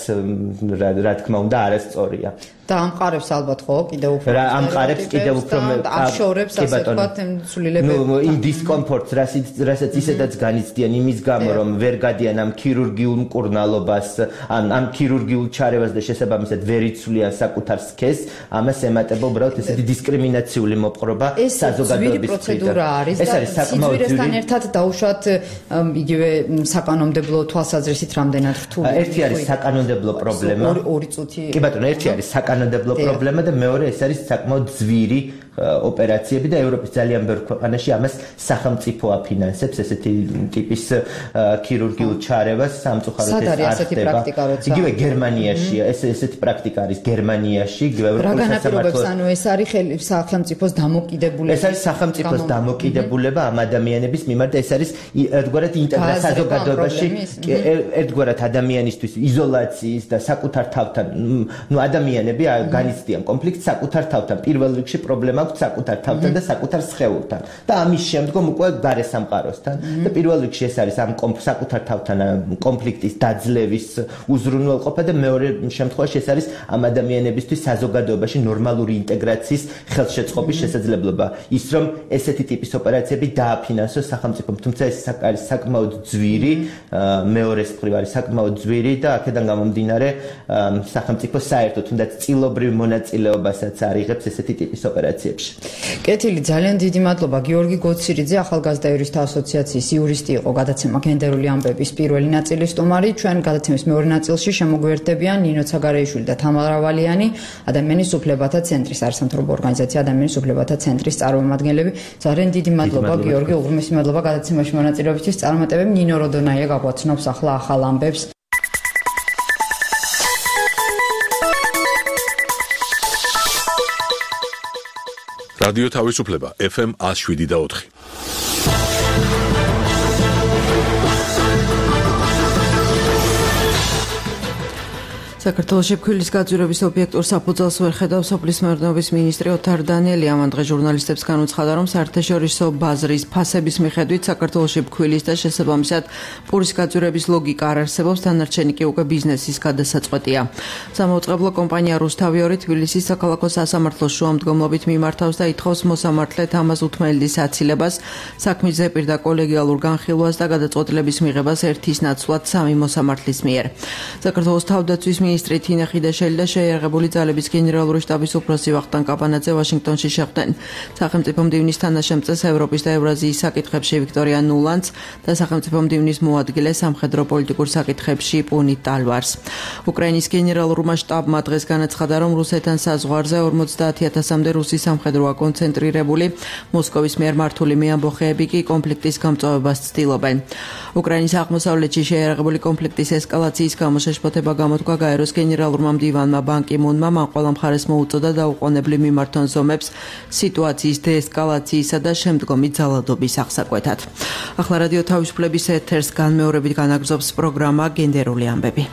რა თქმა უნდა არასწორია. და ამყარებს ალბათ ხო კიდევ უფრო რა ამყარებს კიდევ უფრო აშორებს ასე ვთქვათ ცვლილებებს. ნუ იმ დისკომფორტს, რასაც ისედაც განიცდიან იმის გამო, რომ ვერ გადიან ამ ქირურგიულ მკურნალობას, ან ამ ქირურგიულ ჩარევას და შესაბამისად ვერ იცვლიან საკუთარ სქესს, ამას ემატება უბრალოდ ესეთი დისკრიმინაციული მოპყრობა საზოგადოების პროცედურა არის და სიძვირესთან ერთად დაუშვათ იგივე საკანონმდებლო თვალსაზრისით რამდენად რთული. ერთი არის საკანონმდებლო პრობლემა. ორი წუთი. კი ბატონო, ერთი არის საკანონმდებლო პრობლემა და მეორე ეს არის საკმაოდ ძვირი ოპერაციები და ევროპის ძალიან ბევრ ქვეყანაში ამას სახელმწიფო აფინანსებს ესეთი ტიპის ქირურგიულ ჩარევას სამწუხაროდ ეს არ ხდება. იგივე გერმანიაში ეს ესეთი პრაქტიკა არის გერმანიაში, იგივე ევროპის სასამართლოს ანუ ეს არის სახელმწიფოს დამოკიდებულება. ეს არის სახელმწიფოს დამოკიდებულება ამ ადამიანების მიმართ და ეს არის ერთგვარად ინტეგრაცია საზოგადოებაში, ერთგვარად ადამიანისთვის იზოლაციის და საკუთარ თავთან, ნუ ადამიანები განიცდიან კონფლიქტს საკუთარ თავთან, პირველ რიგში პრობლემა აქვს საკუთარ თავთან და საკუთარ სხეულთან და ამის შემდგომ უკვე გარესამყაროსთან და პირველ რიგში ეს არის ამ საკუთარ თავთან კონფლიქტის დაძლევის უზრუნველყოფა და მეორე შემთხვევაში ეს არის ამ ადამიანებისთვის საზოგადოებაში ნორმალური ინტეგრაციის ხელშეწყობის შესაძლებლობა, ის რომ ესეთი ტიპის ოპერაციები დააფინანსოს სახელმწიფომ, თუმცა ეს არის საკმაოდ ძვირი, მეორეს მხრივ არის საკმაოდ ძვირი და აქედან გამომდინარე სახელმწიფო საერთოდ თუნდაც წილობრივ მონაწილეობასაც არ იღებს ესეთი ტიპის ოპერაციებში. კეთილი, ძალიან დიდი მადლობა გიორგი გოცირიძე, ახალგაზრდა იურისტთა ასოციაციის იურისტი იყო გადაცემა გენდერული ამბების პირველი ნაწილის სტუმარი. ჩვენ გადაცემის მეორე ნაწილში შემოგვიერთდებიან ნინო ცაგარეიშვილი და თამარა ვალიანი, ადამიანის უფლებათა ცენტრის არასამთავრობო ორგანიზაცია ადამიანის უფლებათა ცენტრის წარმომადგენლები. ძალიან დიდი მადლობა გიორგი, უღრმესი მადლობა გადაცემაში მონაწილეობისთვის. წარმატებები. ნინო როდონაია გაგვაცნობს ახლა ახალ ამბებს. რადიო თავისუფლება ეფ ემ one oh seven და four. საქართველოში ფქვილის გაძვირების ობიექტურ საფუძველს ვერ ხედავს სოფლის მეურნეობის მინისტრი ოთარ დანელია. მან დღეს ჟურნალისტებს განუცხადა, რომ საერთაშორისო ბაზრის ფასების მიხედვით საქართველოში ფქვილის და შესაბამისად პურის გაძვირების ლოგიკა არ არსებობს, დანარჩენი კი უკვე ბიზნესის გადასაწყვეტია. სამაუწყებლო კომპანია რუსთავი ორი თბილისის საქალაქო სასამართლოს შუამდგომლობით მიმართავს და ითხოვს მოსამართლედ ამას უთმელდის აცილებას, საქმის ზეპირ და კოლეგიალურ განხილვას და გადაწყვეტილების მიღებას ერთის ნაცვლად სამი მოსამართლის მიერ. საქართველოს თავდაცვის მინისტრი თინა ხიდაშელი და შეიარაღებული ძალების გენერალური შტაბის უფროსი ვახტანგ კაპანაძე ვაშინგტონში შეხვდნენ სახელმწიფო მდივნის თანაშემწეს ევროპის და ევრაზიის საკითხებში ვიქტორია ნულანს და სახელმწიფო მდივნის მოადგილე სამხედრო პოლიტიკურ საკითხებში პუნიტ ტალვარს. უკრაინის გენერალურმა შტაბმა დღეს განაცხადა, რომ რუსეთთან საზღვარზე ორმოცდაათი ათასამდე რუსი სამხედროა კონცენტრირებული, მოსკოვის მიერ მართული მეამბოხეები კი კონფლიქტის გამწვავებას ცდილობენ. უკრაინის აღმოსავლეთში შეიარაღებული კონფლიქტის ესკალაციის გამო შეშფოთება გამოთქვა გაეროს გენერალურმა მდივანმა ბან კი მუნმა მან ყველა მხარეს მოუწოდა დაუყოვნებლივ მიმართონ ზომებს სიტუაციის დეესკალაციისა და შემდგომი ძალადობის აღსაკვეთად. ახლა რადიო თავისუფლების ეთერს განმეორებით განაგრძობს პროგრამა გენდერული ამბები.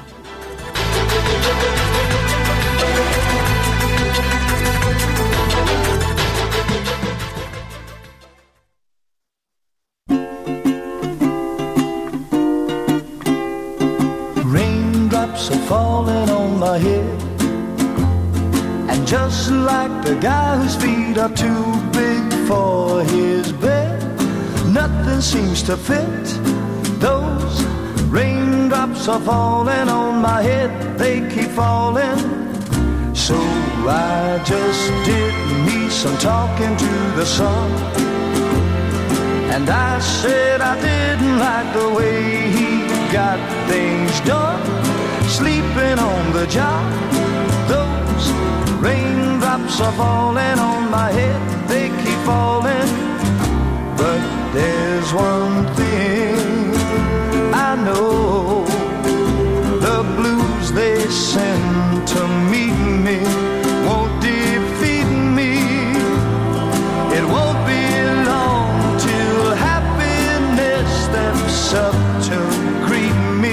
Falling on my head, and just like the guy whose feet are too big for his bed, nothing seems to fit. Those raindrops are falling on my head, they keep falling. So I just did me some talking to the sun, and I said I didn't like the way he got things done. Sleeping on the job, those raindrops are falling on my head, they keep falling. But there's one thing I know, the blues they send to meet me won't defeat me. It won't be long till happiness steps up to greet me.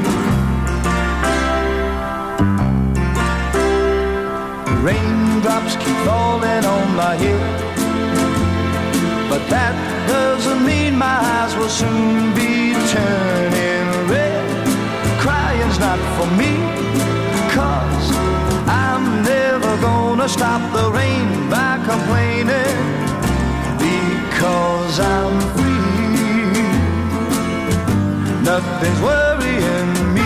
Raindrops keep falling on my head, but that doesn't mean my eyes will soon be turning red. Crying's not for me, 'cause I'm never gonna stop the rain by complaining, because I'm free. Nothing's worrying me.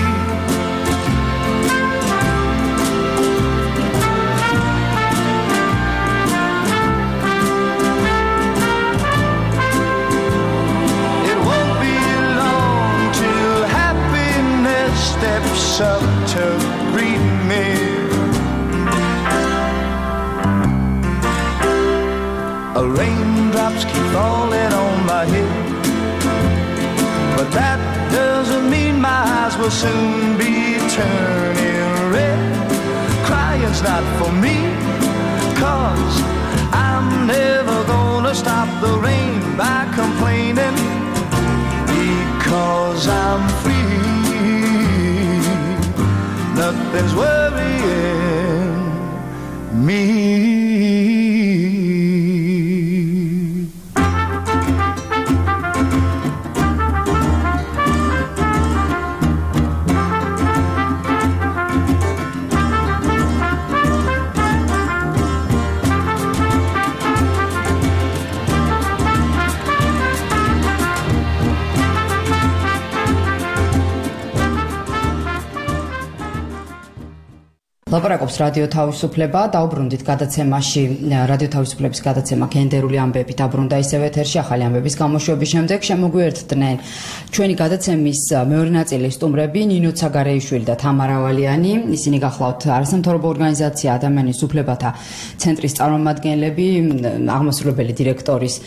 Steps up to greet me. Raindrops keep falling on my head, but that doesn't mean my eyes will soon be turning red. Crying's not for me, 'cause I'm never gonna stop the rain by complaining, because I'm free. Nothing's worrying me. ლაპარაკობს რადიო თავისუფლება, დაუბრუნდით გადაცემაში რადიო თავისუფლების გადაცემა გენდერული ამბები დაბრუნდა ისევ ეთერში ახალი ამბების გამოშვების შემდეგ შემოგვიერთდნენ ჩვენი გადაცემის მეორე ნაწილის სტუმრები ნინო ცაგარეიშვილი და თამარა ვალიანი. ისინი გახლავთ არასამთავრობო ორგანიზაცია ადამიანის უფლებათა ცენტრის წარმომადგენლები, აღმასრულებელი დირექტორის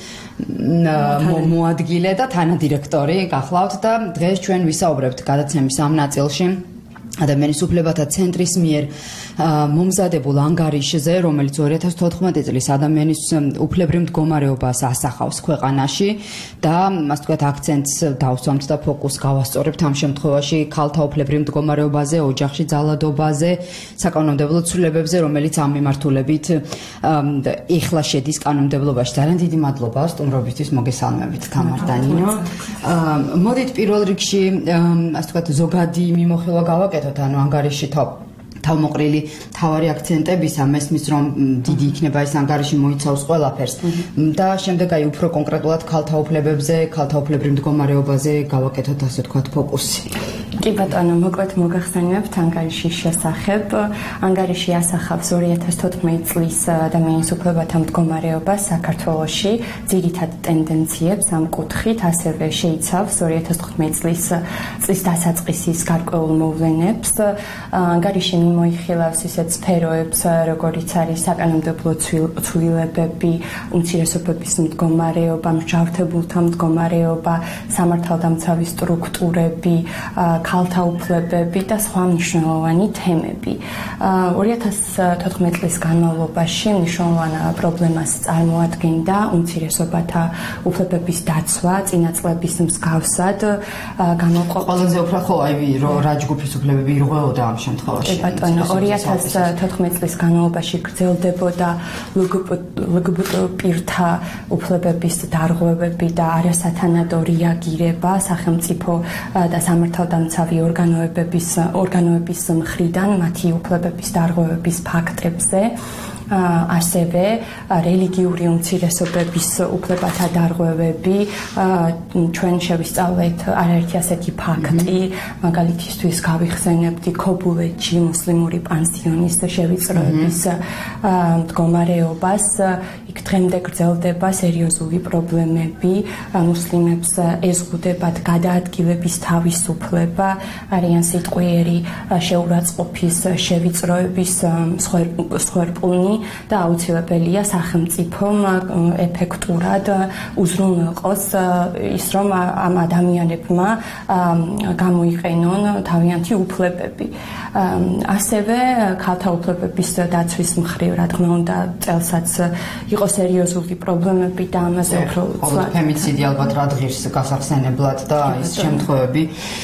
მოადგილე და თანადირექტორი გახლავთ და დღეს ჩვენ ვისაუბრებთ გადაცემის ამ ნაწილში ადამიანის უფლებათა ცენტრის მიერ მომზადებულ ანგარიშზე, რომელიც ორი ათას თოთხმეტი წლის ადამიანის უფლებრივ მდგომარეობას ასახავს ქვეყანაში და ასე ვთქვათ აქცენტს დავსვამთ და ფოკუსს გავასწორებთ ამ შემთხვევაში ქალთა უფლებრივ მდგომარეობაზე, ოჯახში ძალადობაზე, საკანონმდებლო ცვლილებებზე, რომელიც ამ მიმართულებით ეხლა შედის კანონმდებლობაში. ძალიან დიდი მადლობა სტუმრობისთვის, მოგესალმებით თამარ და ნინო. მოდით პირველ რიგში ასე ვთქვათ ზოგადი მიმოხილვა გავაკეთოთ, ანუ ანგარიში თავმოყრილი თავარი აქცენტებისა, მესმის რომ დიდი იქნება ეს ანგარიში მოიცავს ყველაფერს და შემდეგ აი უფრო კონკრეტულად ქალთა უფლებებზე, ქალთა უფლებრივ მდგომარეობაზე გავაკეთოთ ასე ვთქვათ ფოკუსი. კი ბატონო, მოკლედ მოგახსენებთ ანგარიშის შესახებ. ანგარიში ასახავს ორი ათას თოთხმეტი წლის ადამიანის უფლებათა მდგომარეობას საქართველოში, ძირითად ტენდენციებს ამ კუთხით, ასევე შეიცავს ორი ათას თხუთმეტი წლის წლის დასაწყისის გარკვეულ მოვლენებს. ანგარიში მოიხილავს ისეთ სფეროებს, როგორიც არის საკანონმდებლო ცვლილებები, უმცირესობების მდგომარეობა, მსჯავრდებულთა მდგომარეობა, სამართალდამცავი სტრუქტურები, ქალთა უფლებები და სხვა მნიშვნელოვანი თემები. ორი ათას თოთხმეტი წლის განმავლობაში მნიშვნელოვან პრობლემას წარმოადგენდა უმცირესობათა უფლებების დაცვა, წინაწლების მსგავსად გამოყოფილ. ყველაზე უფრო ხო აი რა ჯგუფის უფლებები ირღვეოდა ამ შემთხვევაში. ბატონო, ორი ათას თოთხმეტი წლის განმავლობაში გრძელდებოდა ლგბტ პირთა უფლებების დარღვევები და არასათანადო რეაგირება სახელმწიფო და სამართალდამცავი ორგანოების ორგანოების მხრიდან მათი უფლებების დარღვევების ფაქტებზე. ასევე რელიგიური უმცირესობების უფლებათა დარღვევები, ჩვენ შევისწავლეთ არაერთი ასეთი ფაქტი, მაგალითისთვის გავიხსენებდი ქობულეთში მუსლიმური პანსიონის შევიწროების მდგომარეობას. იქ დღემდე გრძელდება სერიოზული პრობლემები, მუსლიმებს ეზღუდებათ გადაადგილების თავისუფლება, არიან სიტყვიერი შეურაცხყოფის შევიწროების მსხვერპლნი და აუცილებელია სახელმწიფომ ეფექტურად უზრუნველყოს ის, რომ ამ ადამიანებმა გამოიყენონ თავიანთი უფლებები. ასევე ქალთა უფლებების დაცვის მხრივ, რა თქმა უნდა, წელსაც იყო სერიოზული პრობლემები და ამაზე უფრო უცბად ფემიციდი ალბათ რა დღის გასახსენებლად და ის შემთხვევები.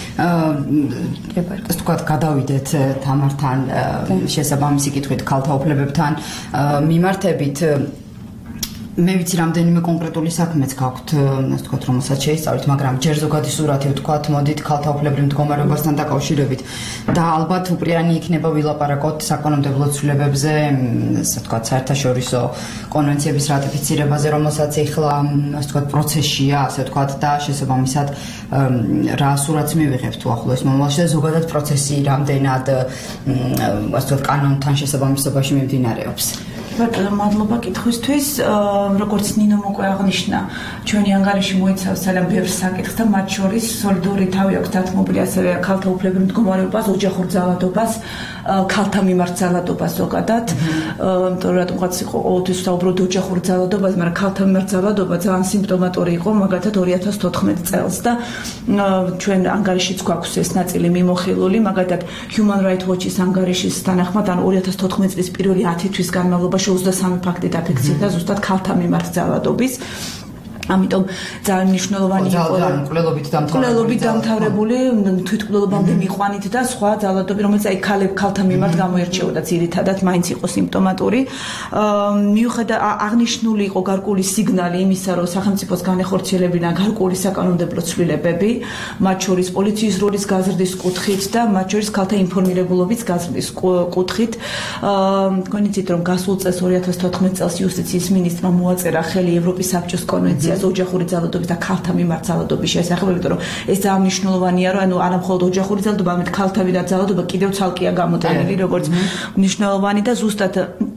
ასე ვთქვათ, გადავიდეთ თამართან შესაბამისი კითხვით ქალთა უფლებებთან მიმართებით. მე ვიცი რამდენიმე კონკრეტული საქმეც გაქვთ, ასე ვთქვათ, რომელსაც შეისწავლეთ, მაგრამ ჯერ ზოგადი სურათი ვთქვათ, მოდით ქალთა უფლებრივ მდგომარეობასთან დაკავშირებით და ალბათ უპირიანი იქნება ვილაპარაკოთ საკანონმდებლო ცვლილებებზე, ასე ვთქვათ, საერთაშორისო კონვენციების რატიფიცირებაზე, რომელსაც ეხლა, ასე ვთქვათ, პროცესშია, ასე ვთქვათ, და შესაბამისად რა სურათს მივიღებთ უახლოეს მომავალში და ზოგადად პროცესი რამდენად, ასე ვთქვათ, კანონთან შესაბამისობაში მიმდინარეობს. ბატონო, მადლობა კითხვისთვის. როგორც ნინო მოკვე აღნიშნა, ჩვენი ანგარიში მოიცავს ძალიან ბევრ საკითხს და მათ შორის სოლიდური თავი აქვს დათმობილი ასევე ქალთა უფლებრივ მდგომარეობას, ოჯახურ ძალადობას, ქალთა მიმართ ძალადობას ზოგადად. იმიტომ რომ რატომღაც იყო ყოველთვის საუბრობთ ოჯახურ ძალადობაზე, მაგრამ ქალთა მიმართ ძალადობა ძალიან სიმპტომატური იყო, მაგალითად ორი ათას თოთხმეტი წელს და ჩვენ ანგარიშიც გვაქვს ეს ნაწილი მიმოხილული, მაგალითად Human Rights Watch-ის ანგარიშის თანახმად, ან ორი ათას თოთხმეტი წლის პირველი ათი თვის განმავლობაში ოცდასამი ფაქტი დაფიქსირდა ზუსტად ქალთა მიმართ ძალადობის. ამიტომ ძალიან მნიშვნელოვანი იყო კვლელობით დამთავრებული, თვითკვლელობამდე მიყვანით და სხვა ძალადობები, რომელიც აი ქალთა მიმართ გამოირჩეოდა ძირითადად, მაინც იყო სიმპტომატური. მიუხედავად აღნიშნული იყო გარკვეული სიგნალი იმისა, რომ სახელმწიფოს განეხორციელებინა გარკვეული საკანონმდებლო ცვლილებები, მათ შორის პოლიციის როლის გაზრდის კუთხით და მათ შორის ქალთა ინფორმირებულობის გაზრდის კუთხით. თქვენ იცით, რომ გასულ წელს ორი ათას თოთხმეტი წელს იუსტიციის მინისტრმა მოაწერა ხელი ევროპის საბჭოს კონვენცია ოჯახური ძალადობის და ქალთა მიმართ ძალადობის შესახებ, იმიტომ რომ ეს ძალიან მნიშვნელოვანია, რომ ანუ არა მხოლოდ ოჯახური ძალადობა, არამედ ქალთა მიმართ ძალადობა კიდევ ცალკეა გამოტანილი როგორც მნიშვნელოვანი და ზუსტად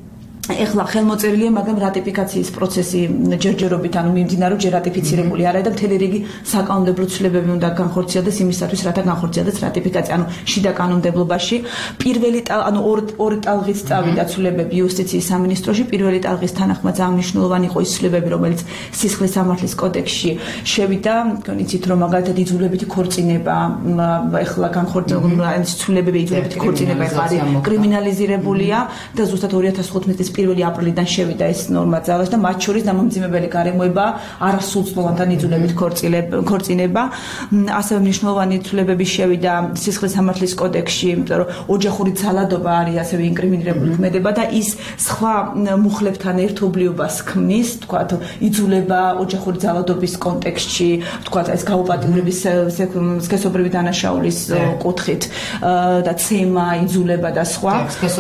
ეხლა ხელმოწერილია, მაგრამ რატიფიკაციის პროცესი ჯერჯერობით ანუ მიმდინარე ჯერ რატიფიცირებული არა და მთელი რიგი საკანონმდებლო ცვლილებები უნდა განხორციელდეს იმისათვის, რათა განხორციელდეს რატიფიკაცია. ანუ შიდა კანონმდებლობაში პირველი ანუ ორი ტალღის წავიდა ცვლილებები იუსტიციის სამინისტროში, პირველი ტალღის თანახმად ძალიან მნიშვნელოვანი იყო ის ცვლილებები, რომელიც სისხლის სამართლის კოდექსში შევიდა. გონიცით რომ მაგალითად იძულებითი ქორწინება ეხლა განხორციელებული ცვლილებები იძულებითი ქორწინება ეხლა კრიმინალიზირებულია და ზუსტად ორი ათას თხუთმეტი წლის პირველი აპრილიდან შევიდა ეს ნორმა ძალაში და მათ შორის დამამძიმებელი გარემოება არასრულწლოვანთან იძულებით ქორწინება. ასევე მნიშვნელოვანი ცვლილებები შევიდა სისხლის სამართლის კოდექსში, იმიტომ რომ ოჯახური ძალადობა არის ასევე ინკრიმინირებული ქმედება და ის სხვა მუხლებთან ერთობლიობას ქმნის, თქვათ, იძულება ოჯახური ძალადობის კონტექსტში, თქვათ, ეს გაუპატიურების სქესობრივი დანაშაულის კუთხით და ცემა, იძულება და სხვა.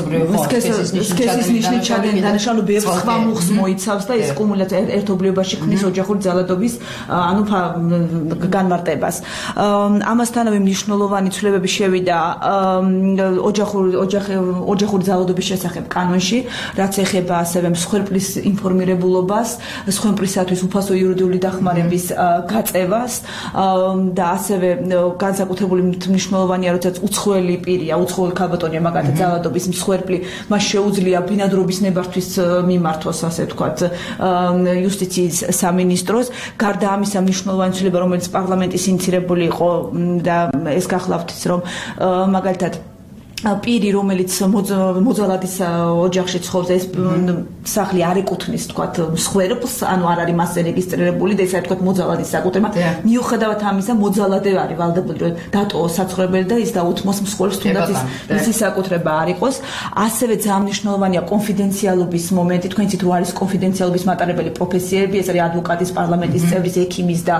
სქესის ნიშნით ჩადენილი დანაშაული ბევრ სხვა მუხს მოიცავს და ეს კუმულაცია ერთობლიობაში ქმნის ოჯახური ძალადობის ანუ განმარტებას. ამასთანავე მნიშვნელოვანი ცვლილებები შევიდა ოჯახური ოჯახური ძალადობის შესახებ კანონში, რაც ეხება ასევე მსხვერპლის ინფორმირებულობას, მსხვერპლისათვის უფასო იურიდიული დახმარების გაწევას და ასევე განსაკუთრებული მნიშვნელოვანია, როდესაც უცხოელი პირია, უცხოელი ქალბატონია მაგალითად ძალადობის მსხვერპლი, მას შეუძლია ბინადრობის ნებართვის მიმართოს, ასე ვთქვათ, იუსტიციის სამინისტროს. გარდა ამისა მნიშვნელოვანი ცვლილება, რომელიც პარლამენტის ინიციირებული იყო და ეს გახლავთ ის, რომ მაგალითად პირი, რომელიც მოძალადის ოჯახში ცხოვრობს, ეს სახლი არ ეკუთვნის, თქვათ, მსხვერპლს, ანუ არ არის მასზე რეგისტრირებული და ესე თქვათ მოძალადის საკუთრება. მიუხედავად ამისა, მოძალადე არის ვალდებული, რომ დატოვოს საცხოვრებელი და ის დაუთმოს მსხვერპლს, თუნდაც მისი საკუთრება არ იყოს. ასევე ძალიან მნიშვნელოვანია კონფიდენციალობის მომენტი, თქვენ იცით, რომ არის კონფიდენციალობის მატარებელი პროფესიები, ეს არის ადვოკატის, პარლამენტის წევრის, ექიმის და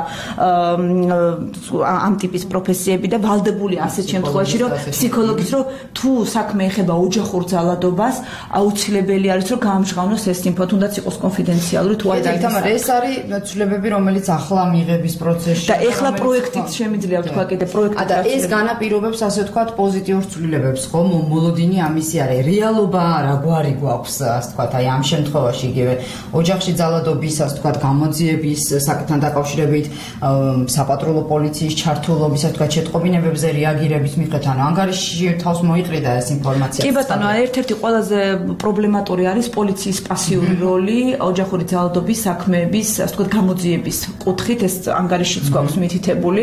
ამ ტიპის პროფესიები და ვალდებული ასეთ შემთხვევაში, რომ ფსიქოლოგის რომ თუ საქმე ეხება ოჯახურ ძალადობას, აუცილებელი არის რომ გაამჟღავნოს ეს ინფო, თუნდაც იყოს კონფიდენციალური, თუ არ დაითამარ. ეს არის ცვლილებები, რომელიც ახლა მიღების პროცესში და ეხლა პროექტით შემიძლია ვთქვა კიდე პროექტი და ეს განაპირობებს ასე ვთქვათ პოზიტიურ ცვლილებებს, ხო? მოლოდინი ამისი არის. რეალობა რა გვარი გვაქვს, ასე ვთქვათ, აი ამ შემთხვევაში იგივე ოჯახში ძალადობის, ასე ვთქვათ, გამოძიების საკითხთან დაკავშირებით საპატრულო პოლიციის ჩართულობის, ასე ვთქვათ, შეტყობინებებზე რეაგირების მიხედვით, ანუ ანგარიში თავს მოიყრიდა ეს ინფორმაცია. კი ბატონო, ერთ-ერთი ყველაზე პრობლემატური არის პოლიციის პასიური როლი ოჯახური ძალადობის საქმეების, ასე ვთქვათ, გამოძიების კუთხით, ეს ანგარიშიც გვაქვს მითითებული.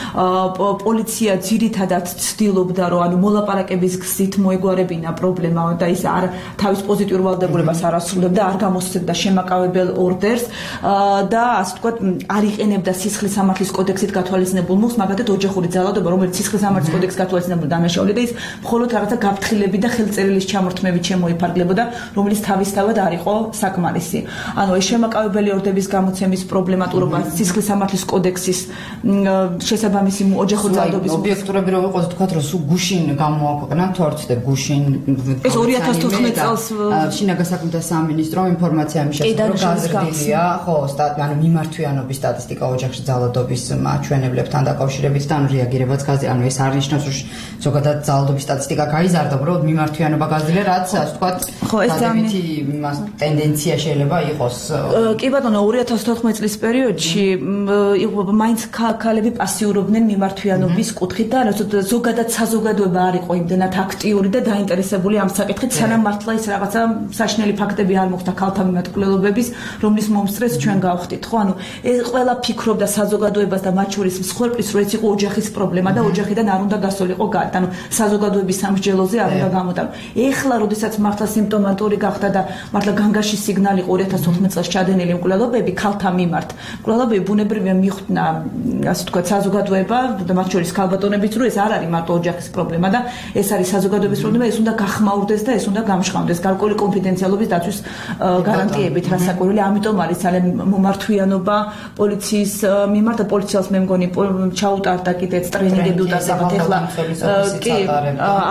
პოლიცია ძირითადად ცდილობდა, რომ ანუ მოლაპარაკების გზით მოეგვარებინა პრობლემა და ის არ თავის პოზიტიურ ვალდებულებას არ ასრულებდა, არ გამოსცემდა შემაკავებელ ორდერს და ასე ვთქვათ, არ იყენებდა სისხლის სამართლის კოდექსით გათვალისწინებულ მუხს, მაგალითად ოჯახური ძალადობა, რომელიც სისხლის სამართლის კოდექსით გათვალისწინებული დანაშაული და ის მხოლოდ რაღაცა გაფრთხილები და ხელწერილის ჩამორთმევით შემოიფარგლებოდა, რომელიც თავისთავად არ იყო საკმარისი. ანუ ეს შემაკავებელი ორდების გამოცემის პრობლემატურობა სისხლის სამართლის კოდექსის შესაბამისი ოჯახური ძალადობის ობიექტურები რო ვიყოთ, თქვათ, რომ სულ გუშინ გამოაქვეყნა, თუ არ ვცდები, გუშინ ეს ორი ათას თოთხმეტ წელს შინაგან საქმეთა სამინისტრომ ინფორმაცია ამის შესახებ გაზრდილია, ხო, ანუ მიმართვიანობის სტატისტიკა ოჯახში ძალადობის მაჩვენებლებთან დაკავშირებით და ანუ რეაგირებაც გაზრდილია, ანუ ეს არ ნიშნავს, რომ ზოგადად ძალადობის სტატისტიკა გაიზარდა, უბრალოდ მიმართვიანობა გაზრდილია, რაც ასე ვთქვათ, დადებითი ტენდენცია შეიძლება იყოს. კი ბატონო, ორი ათას თოთხმეტ წლის პერიოდში მაინც ქალები პასიურობდნენ მიმართვიანობის კუთხით და ზოგადად საზოგადოება არ იყო იმდენად აქტიური და დაინტერესებული ამ საკითხით, სანამ მართლა ის რაღაცა საშნელი ფაქტები არ მოხდა ქალთა მიმართ კვლელობების, რომლის მომსწრეს ჩვენ გავხდით, ხო? ანუ ეს ყველა ფიქრობდა საზოგადოებას და მათ შორის მსხვერპლის, რომ ეს იყო ოჯახის პრობლემა და ოჯახიდან არ უნდა გასულიყო გარეთ. ანუ საზოგადოების სამსჯელოზე არ უნდა გამოდარო. ეხლა, როდესაც მართლა სიმპტომატური გახდა და მართლა განგაში სიგნალი იყო ორი ათას თოთხმეტ წელს ჩადენილი მკვლელობები ქალთა მიმართ. მკვლელობები ბუნებრივია მიხვდნა, ასე ვთქვათ, საზოგადოება და მათ შორის ქალბატონებიც, რომ ეს არ არის მარტო ოჯახის პრობლემა და ეს არის საზოგადოების პრობლემა, ეს უნდა გახმაურდეს და ეს უნდა გამჟღავნდეს გარკვეული კონფიდენციალობის დაცვის გარანტიებით, რასაკვირველი, ამიტომ არის ძალიან მომართვიანობა პოლიციის მიმართ და პოლიციას მე მგონი ჩაუტარდა კიდეც ტრენინგები უტარდება ეხლა კი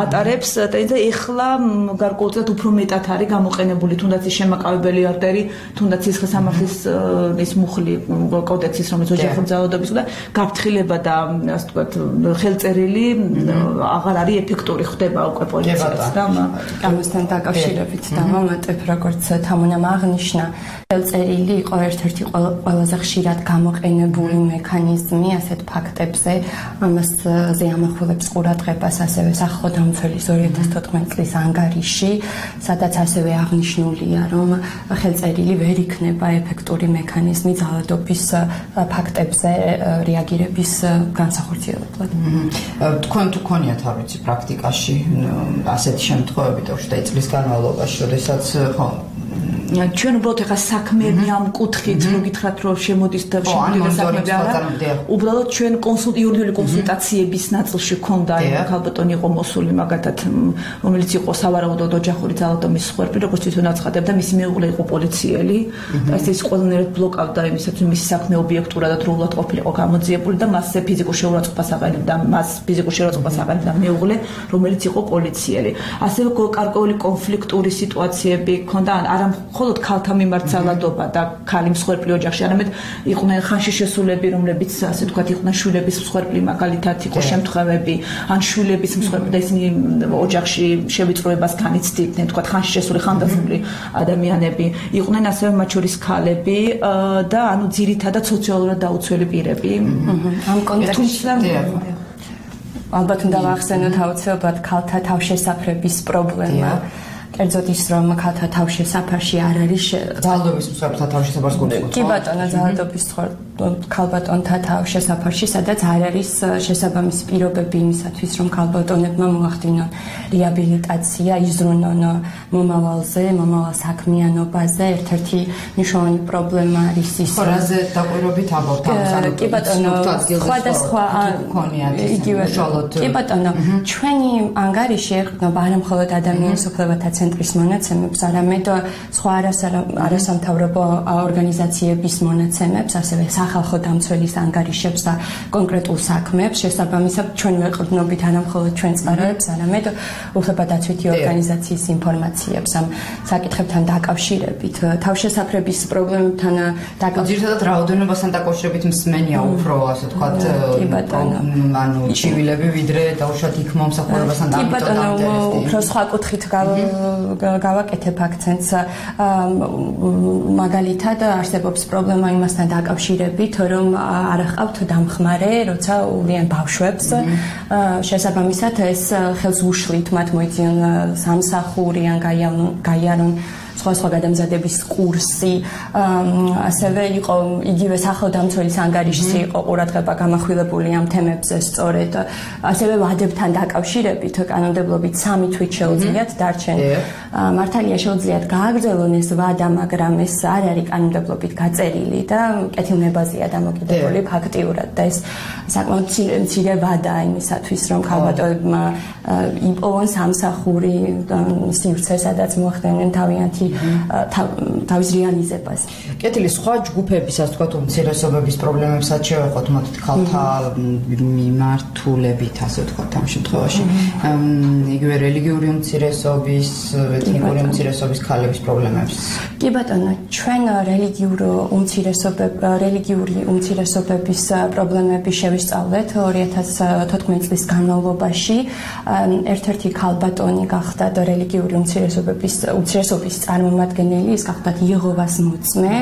ატარებს და ეხლა გარკვეულწილად უფრო მეტად არის გამოყენებული თუნდაც ის შემაკავებელი არტერი, თუნდაც ის სამართლის ის მუხლი კოდექსის რომელიც ოჯახურ ძალადობის და გაფრთხილება და ასე ვთქვათ ხელწერილი აღარ არის ეფექტური ხდება უკვე პოლიციას და ამასთან დაკავშირებით და მომენტებ როგორც თამუნამ აღნიშნა ხელწერილი იყო ერთ-ერთი ყველაზე ხშირად გამოყენებული მექანიზმი ასეთ ფაქტებზე ამასზე ამახვილებს ყურადღებას ასევე სახალხო დამცველის ორი ათას თოთხმეტი წლის ანგარიში სადაც ასევე აღნიშნულია რომ ხელწერილი ვერ იქნება ეფექტური მექანიზმი ძალადობის ფაქტებზე რეაგირების განსახორციელებლად. თქვენ თუ გქონიათ არ ვიცი პრაქტიკაში ასეთი შემთხვევები და უშუალოდ წლის განმავლობაში, როდესაც ხო ჩვენ უბრალოდ ახლა საქმეები ამ კუთხით რო გითხრათ რომ შემოდის და შემოდის საქმეები არა უბრალოდ ჩვენ კონსულტაციური კონსულტაციების ნაწილში ქონდა ქალბატონი იყო მოსული მაგათად რომელიც იყო სავარაუდოდ ოჯახური ძალადობის მსხვერპლი როგორც თვითონ აცხადებდა მისი მეუღლე იყო პოლიციელი და ეს ყველანაირად ბლოკავდა იმისაც რომ მისი საქმე ობიექტურად და დროულად ყოფილიყო გამოძიებული და მასზე ფიზიკურ შეურაცხყოფას აყენებდა მას ფიზიკურ შეურაცხყოფას აყენებდა მეუღლე რომელიც იყო პოლიციელი ასევე გარკვეული კონფლიქტური სიტუაციები ქონდა არა მხოლოდ ქალთა მიმართ ძალადობა და ქალი მსხვერპლი ოჯახში, არამედ იყვნენ ხანში შესულები, რომლებიც ასე ვთქვათ, იყვნენ შვილების მსხვერპლი, მაგალითად იყო შემთხვევები, ან შვილების მსხვერპლი და ისინი ოჯახში შევიწროებას განიცდიდნენ, ვთქვათ, ხანში შესული ხანდაზმული ადამიანები, იყვნენ ასევე მათ შორის ქალები და ანუ ძირითადად სოციალურად დაუცველი პირები. ამ კონტექსტში ალბათ უნდა ვახსენოთ აუცილებლად ქალთა თავშესაფრების პრობლემა. კერძოდ ის რომ ქალთა თავშესაფარში არ არის ძალადობის მსხვერპლთა თავშესაფარს გულისხმობთ. კი ბატონო, ძალადობის ქალბატონთა თავშესაფარში, სადაც არ არის შესაბამისი პირობები იმისათვის, რომ ქალბატონებმა მოახდინონ რეაბილიტაცია, იზრუნონ მომავალზე, მომავალ საქმიანობაზე. ერთ-ერთი მნიშვნელოვანი პრობლემა არის ის, რომ ხორაზე დაკვირვებით ამბობთ ამას. კი ბატონო, სხვადასხვა იგივე კი ბატონო, ჩვენი ანგარიში ეყრდნობა არა მხოლოდ ადამიანის უფლებათა ცენტრის მონაცემებს, არამედ სხვა არასამთავრობო ორგანიზაციების მონაცემებს, ასევე სახალხო დამცველის ანგარიშებს და კონკრეტულ საქმეებს. შესაბამისად, ჩვენ ვეყრდნობით არა მხოლოდ ჩვენ წყაროებს, არამედ უფლებადაცვითი ორგანიზაციის ინფორმაციებს ამ საკითხებთან დაკავშირებით. თავშესაფრების პრობლემებთან დაკავშირებით, ძირითადად რაოდენობასთან დაკავშირებით მსმენია უფრო, ასე ვთქვათ, ანუ ჩივილები, ვიდრე დაუშვათ იქ მომსახურებასთან და ამიტომ უფრო სხვა კუთხით გავაკეთებ აქცენტს. მაგალითად არსებობს პრობლემა იმასთან დაკავშირებით, რომ არ აყავთ დამხმარე, როცა ულიან ბავშვებს. შესაბამისად ეს ხელს უშლით მათ მოიწიონ სამსახური ან გაიარონ სხვა სხვა გადამზადების კურსი, ასევე იყო იგივე სახელდამცველის ანგარიშში იყო ყურადღება გამახვილებული ამ თემებზე სწორედ, ასევე ვადებთან დაკავშირებით კანონმდებლობით სამი თვით შეუძლიათ დარჩენ. მართალია შეუძლიათ გააგრძელონ ეს ვადა, მაგრამ ეს არ არის კანონმდებლობით გაწერილი და კეთილნებაზეა დამოკიდებული ფაქტიურად და ეს საკმაოდ მცირე ვადაა იმისათვის, რომ ქალბატონებმა იპოვონ სამსახური სივრცე, სადაც მოახდენენ თავიანთი თავის რეალიზებას. კეთილი სხვა ჯგუფების, ასე ვთქვათ, უმცირესობების პრობლემებსაც შევეხოთ მოდით ქალთა მიმართულებით, ასე ვთქვათ, ამ შემთხვევაში. იგივე რელიგიური უმცირესობის, ეთნიკური უმცირესობის ქალების პრობლემებს. კი ბატონო, ჩვენ რელიგიურ უმცირესობებ რელიგიური უმცირესობების პრობლემები შევისწავლეთ ორი ათას თოთხმეტი წლის განმავლობაში. ერთ-ერთი ქალბატონი გახდათ რელიგიური უმცირესობების უმცირესობის წარმომადგენელი, ის გახდათ იეჰოვას მოწმე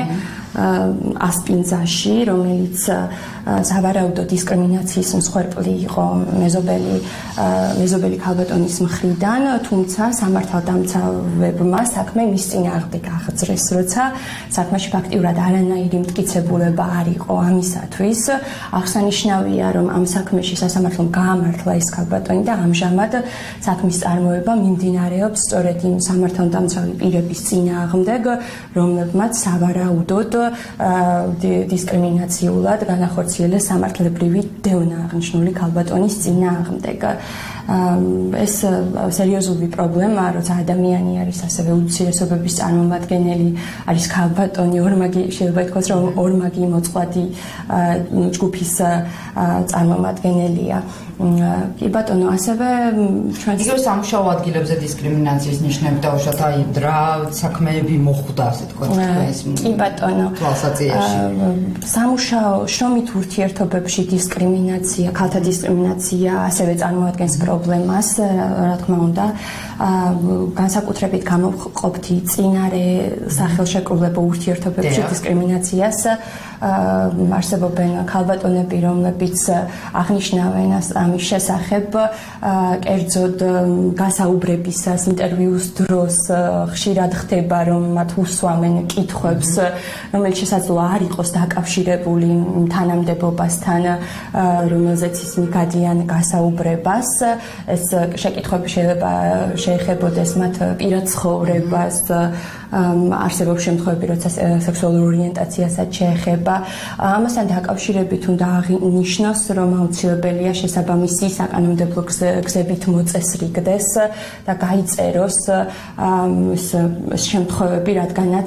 ასპინძაში, რომელიც სავარაუდო დისკრიმინაციის მსხვერპლი იყო მეზობელი მეზობელი ქალბატონის მხრიდან, თუმცა სამართალდამცავებმა საქმე მის წინააღმდეგ აღძრეს, როცა საქმეში ფაქტიურად არანაირი მტკიცებულება არ იყო ამისათვის. აღსანიშნავია, რომ ამ საქმეში სასამართლომ გაამართლა ეს ქალბატონი და ამჟამად საქმის წარმოება მიმდინარეობს სწორედ იმ სამართალდამცავი პირების წინააღმდეგ, რომლებმაც სავარაუდოდ დისკრიმინაციულად განახორციელეს სამართლებრივი დევნა აღნიშნული ქალბატონის წინააღმდეგ. ეს სერიოზული პრობლემაა, როცა ადამიანი არის ასევე უცირესობების წარმომადგენელი, არის ქალბატონი, ორმაგი, შეიძლება ითქვას, რომ ორმაგი მოწყვლადი ჯგუფის წარმომადგენელია. კი ბატონო, ასევე ჩვენ იგივე სამუშაო ადგილებზე დისკრიმინაციის ნიშნები დაუშვათ, აი რა საქმეები მოხვდა, ასე თქვა, ეს კი ბატონო, თვალსაჩინოში. სამუშაო შრომით ურთიერთობებში დისკრიმინაცია, ქალთა დისკრიმინაცია ასევე წარმოადგენს პრობლემას, რა თქმა უნდა, განსაკუთრებით გამოყოფთ წინარე სახელშეკრულებო ურთიერთობებში დისკრიმინაციას. არსებობენ ქალბატონები, რომლებიც აღნიშნავენ ამის შესახებ, კერძოდ გასაუბრებისას, ინტერვიუს დროს ხშირად ხდება, რომ მათ უსვამენ კითხვებს, რომელიც შესაძლოა არ იყოს დაკავშირებული თანამდებობასთან, რომელზეც ისინი გადიან გასაუბრებას. ეს შეკითხვები შეიძლება შეეხებოდეს მათ პირად ცხოვრებას, არსებობს შემთხვევები, როცა სექსუალურ ორიენტაციასაც შეეხება. ამასთან დაკავშირებით უნდა აღინიშნოს, რომ აუცილებელია შესაბამისი საკანონმდებლო გზებით მოწესრიგდეს და გაიწეროს ეს შემთხვევები, რადგანაც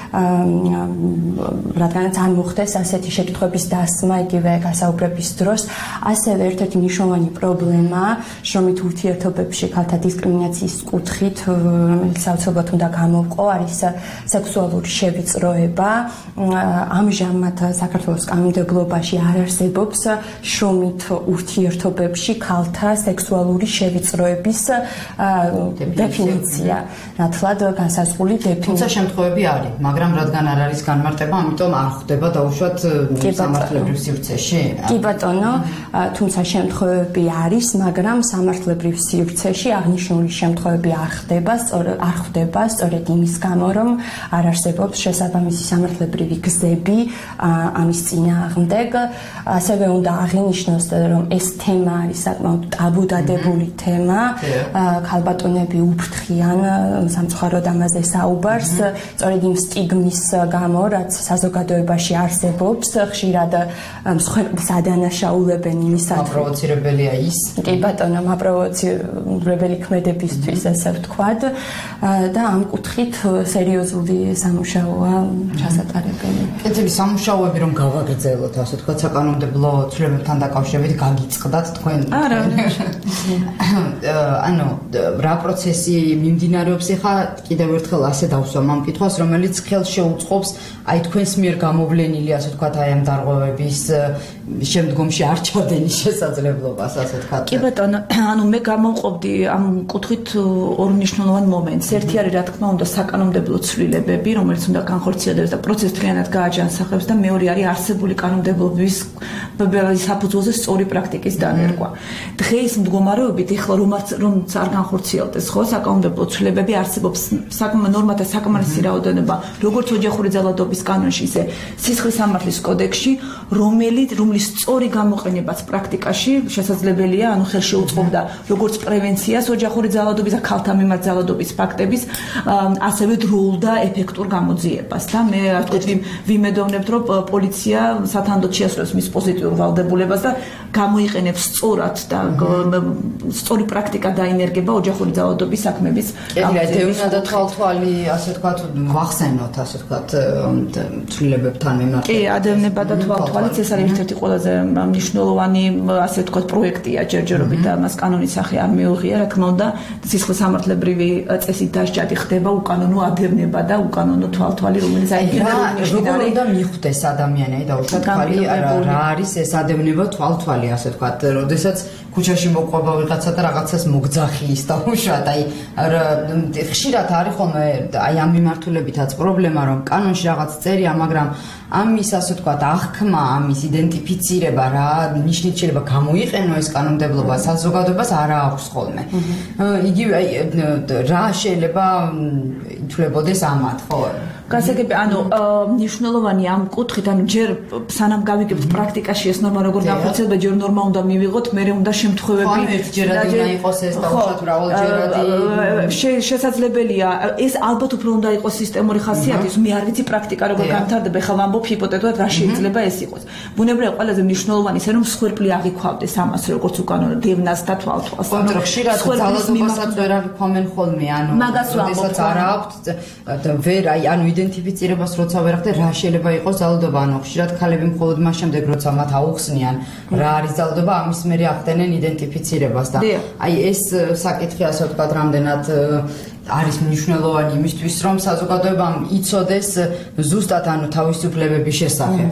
რადგანაც არ მოხდეს ასეთი შეკითხვების დასმა იგივე გასაუბრების დროს. ასევე ერთ-ერთი მნიშვნელოვანი პრობლემაა შრომით ურთიერთობებში ქალთა დისკრიმინაციის კუთხით, რომელიც აუცილებლად უნდა გამოვყო, არის სექსუალური შევიწროება. ამჟამად საქართველოს კანონმდებლობაში არ არსებობს შრომით ურთიერთობებში ქალთა სექსუალური შევიწროების დეფინიცია, ნათლად განსაზღვრული დეფინიცია. თუმცა შემთხვევები არის, მაგრამ რადგან არ არის განმარტება, ამიტომ არ ხდება დაუშვათ სამართლებრივ სივრცეში. კი ბატონო, თუმცა შემთხვევები არის, მაგრამ სამართლებრივ სივრცეში აღნიშნული შემთხვევები არ ხდება, არ ხდება სწორედ იმის გამო, რომ არ არსებობს შესაბამისი სამართლებრივი გზები ამის წინააღმდეგ. ასევე უნდა აღინიშნოს, რომ ეს თემა არის საკმაოდ ტაბუდადებული თემა. ქალბატონები უფრთხიან სამწუხაროდ ამაზე საუბარს, სწორედ იმ სტიგმის გამო, რაც საზოგადოებაში არსებობს, ხშირად მსხვერპლს ადანაშაულებენ იმისათვის. მაპროვოცირებელია ის. კი ბატონო, მაპროვოცირებელი ქმედებისთვის, ესე ვთქვათ, და ამ კუთხით სერიოზული სამუშაოა ჩასატარებელი. კეთილი სამუშაოები რომ გავაგრძელოთ, ასე თქვა, საკანონმდებლო ცვლილებებთან დაკავშირებით გაგიწყდათ თქვენ? არა. ანუ რა პროცესი მიმდინარეობს ახლა, კიდევ ერთხელ ასე დავსვამ ამ კითხვას, რომელიც ხელს შეუწყობს აი თქვენს მიერ გამოვლენილი, ასე თქვა, აი ამ დარღვევების შემდგომში არ ჩადენის შესაძლებლობას, ასე თქვა. კი ბატონო, ანუ მე გამოვყოფდი ამ კუთხით ორ მნიშვნელოვან მომენტს. ერთი არის, რა თქმა უნდა, საკანონმდებლო ცვლილებები, რომელიც უნდა განხორციელდეს და პროცესს მთლიანად გააჯანსაღებს და მეორე არის არსებული კანონმდებლობის საფუძველზე სწორი პრაქტიკის დანერგვა. დღეს მდგომარეობით ეხლა რომაც რომც არ განხორციელდეს ხო საკანონმდებლო ცვლილებები, არსებობს ნორმათა საკმარისი რაოდენობა, როგორც ოჯახური ძალადობის კანონში, ისე სისხლის სამართლის კოდექსში, რომელიც რომლის სწორი გამოყენებაც პრაქტიკაში შესაძლებელია, ანუ ხელშეუწყობდა როგორც პრევენციას ოჯახური ძალადობის და ქალთა მიმართ ძალადობის ფაქტების, ასევე დროულ და ეფექტურ გამოძიებას და მე რა თქმა უნდა ვიმედოვნებთ, რომ პოლიცია სათანადოდ შეასრულებს მის პოზიტიურ ვალდებულებას და გამოიყენებს სწორად და სწორი პრაქტიკა დაინერგება ოჯახური ძალადობის საქმების გამოძიების. და თვალთვალი, ასე ვთქვათ, ვახსენოთ, ასე ვთქვათ, ცვლილებებთან მიმართ. კი, ადევნება და თვალთვალიც ეს არის ერთ-ერთი ყველაზე მნიშვნელოვანი, ასე ვთქვათ, პროექტია ჯერჯერობით და მას კანონის სახე არ მიუღია, რა თქმა უნდა, სისხლის სამართლებრივი წესით დასჯადი ხდება უკანონო ადევნება და უკანონო თვალთვალი, რომელიც აი როგორ უნდა მიხვდეს ადამიანი, აი დაუშვათ ხარი რა არის ეს ადევნება თვალთვალი, ასე ვთქვათ, როდესაც ქუჩაში მოყვება ვიღაცა და რაღაცას მოგძახის დაუშვათ, აი ხშირად არის ხოლმე აი ამ მიმართულებითაც პრობლემა, რომ კანონში რაღაც წერია, მაგრამ ამის ასე ვთქვათ აღქმა, ამის იდენტიფიცირება, რა ნიშნით შეიძლება გამოიყენო ეს კანონმდებლობა საზოგადოებას არ აქვს ხოლმე. იგივე რა შეიძლება ითვლებოდეს ამათ, ხო? გასაგები, ანუ მნიშვნელოვანი ამ კუთხით, ანუ ჯერ სანამ გავიგებთ პრაქტიკაში ეს ნორმა როგორ განხორციელდება, ჯერ ნორმა უნდა მივიღოთ, მე უნდა შემთხვევები. ხო, ერთჯერადი უნდა იყოს ეს და უშუალოდ მრავალჯერადი. შესაძლებელია, ეს ალბათ უფრო უნდა იყოს სისტემური ხასიათის, მე არ ვიცი პრაქტიკა როგორ განვითარდება, ხა ვამბობ ჰიპოთეტურად რა შეიძლება ეს იყოს. ბუნებრივია ყველაზე მნიშვნელოვანი ისე რომ მსხვერპლი აღიქვამდეს ამას როგორც უკანონო დევნას და თვალთვალს. ანუ ხშირად ძალადობასაც ვერ აღიქვამენ ხოლმე, ანუ როდესაც არ აქვს ვერ აი ანუ იდენტიფიცირებას როცა ვერ ხდება რა შეიძლება იყოს ძალადობა, ანუ ხშირად ქალები მხოლოდ მას შემდეგ როცა მათ აუხსნიან რა არის ძალადობა, ამის მერე ახდენენ იდენტიფიცირებას და აი ეს საკითხი ასე ვთქვათ რამდენად არის მნიშვნელოვანი იმისთვის რომ საზოგადოებამ იცოდეს ზუსტად ანუ თავისუფლებების შესახებ.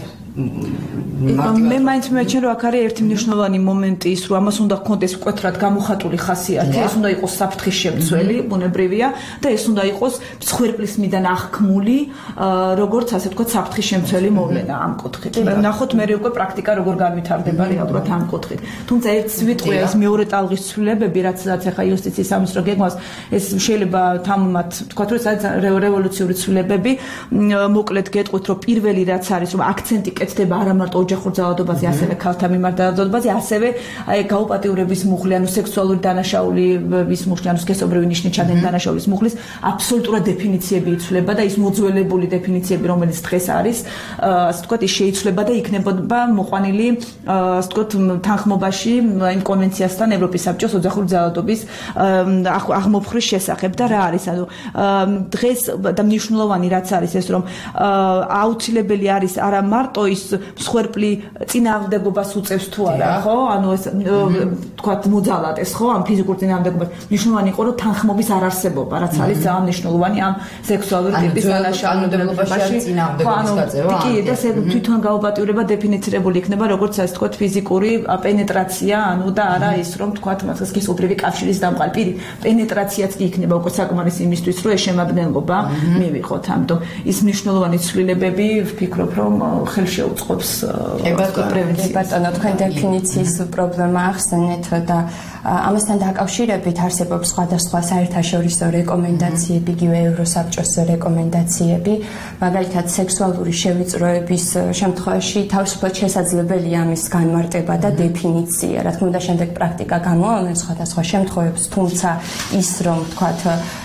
მე მაინც მეჩენ რომ აქ არის ერთი მნიშვნელოვანი მომენტი ის რომ ამას უნდა გქონდეს მკვეთრად გამოხატული ხასიათი, ეს უნდა იყოს საფრთხის შემცველი, ბუნებრივია და ეს უნდა იყოს მსხვერპლის მიდან აღქმული, როგორც ასე ვთქვათ, საფრთხის შემცველი მოვლენა ამ კუთხით. ნახოთ მე უკვე პრაქტიკა როგორ განვითარდება რეალურად ამ კუთხით. თუმცა ერთ სიტყვია ეს მეორე ტალღის ცვლილებები, რაც ახლა იუსტიციის სამინისტრო გეგმავს, ეს შეიძლება თამამად ვთქვათ, რომ ეს რევოლუციური ცვლილებები, მოკლედ გეტყვით, რომ პირველი რაც არის, რომ აქცენტი კეთდება არა მარტო ოჯახურ ძალადობაზე, ასევე ქალთა მიმართ ძალადობაზე, ასევე აი გაუპატიურების მუხლი, ანუ სექსუალური დანაშაულის მუხლი, ანუ სქესობრივი ნიშნით ჩადენილი დანაშაულის მუხლის აბსოლუტურად დეფინიციები იცვლება და ის მოძველებული დეფინიციები, რომელიც დღეს არის, ასე ვთქვათ, ის შეიცვლება და იქნებოდა მოყვანილი, ასე ვთქვათ, თანხმობაში იმ კონვენციასთან ევროპის საბჭოს ოჯახური ძალადობის აღმოფხრის შესახებ და რა არის, ანუ დღეს და მნიშვნელოვანი რაც არის ეს, რომ აუცილებელი არის არა მარტო ის მსხვერპლი წინააღმდეგობას უწევს თუ არა, ხო? ანუ ეს თქვათ მოძალადეს, ხო? ამ ფიზიკურ წინააღმდეგობას. მნიშვნელოვანი იყო, რომ თანხმობის არარსებობა, რაც არის ძალიან მნიშვნელოვანი ამ სექსუალური ტიპის დანაშაულებაში წინააღმდეგობის გაწევა. კი, და თვითონ გაუპატიურება დეფინიცირებული იქნება, როგორც ასე თქვათ, ფიზიკური პენეტრაცია, ანუ და არა ის, რომ თქვათ, მაგას სქესობრივი კავშირის დამყარი პირი პენეტრაციაც კი იქნება უკვე საკმარის იმისთვის, რომ ეს შემადგენლობა მივიღოთ. ამიტომ ის მნიშვნელოვანი ცვლილებები ვფიქრობ, რომ ხელშეუწყობს პრევენციას. ბატონო, თქვენ დეფინიციის პრობლემა ახსენეთ და ამასთან დაკავშირებით არსებობს სხვადასხვა საერთაშორისო რეკომენდაციები, იგივე ევროსაბჭოს რეკომენდაციები, მაგალითად სექსუალური შევიწროების შემთხვევაში თავისუფლად შესაძლებელია ამის განმარტება და დეფინიცია. რა თქმა უნდა, შემდეგ პრაქტიკა გამოავლენს სხვადასხვა შემთხვევებს, თუმცა ის რომ თქვათ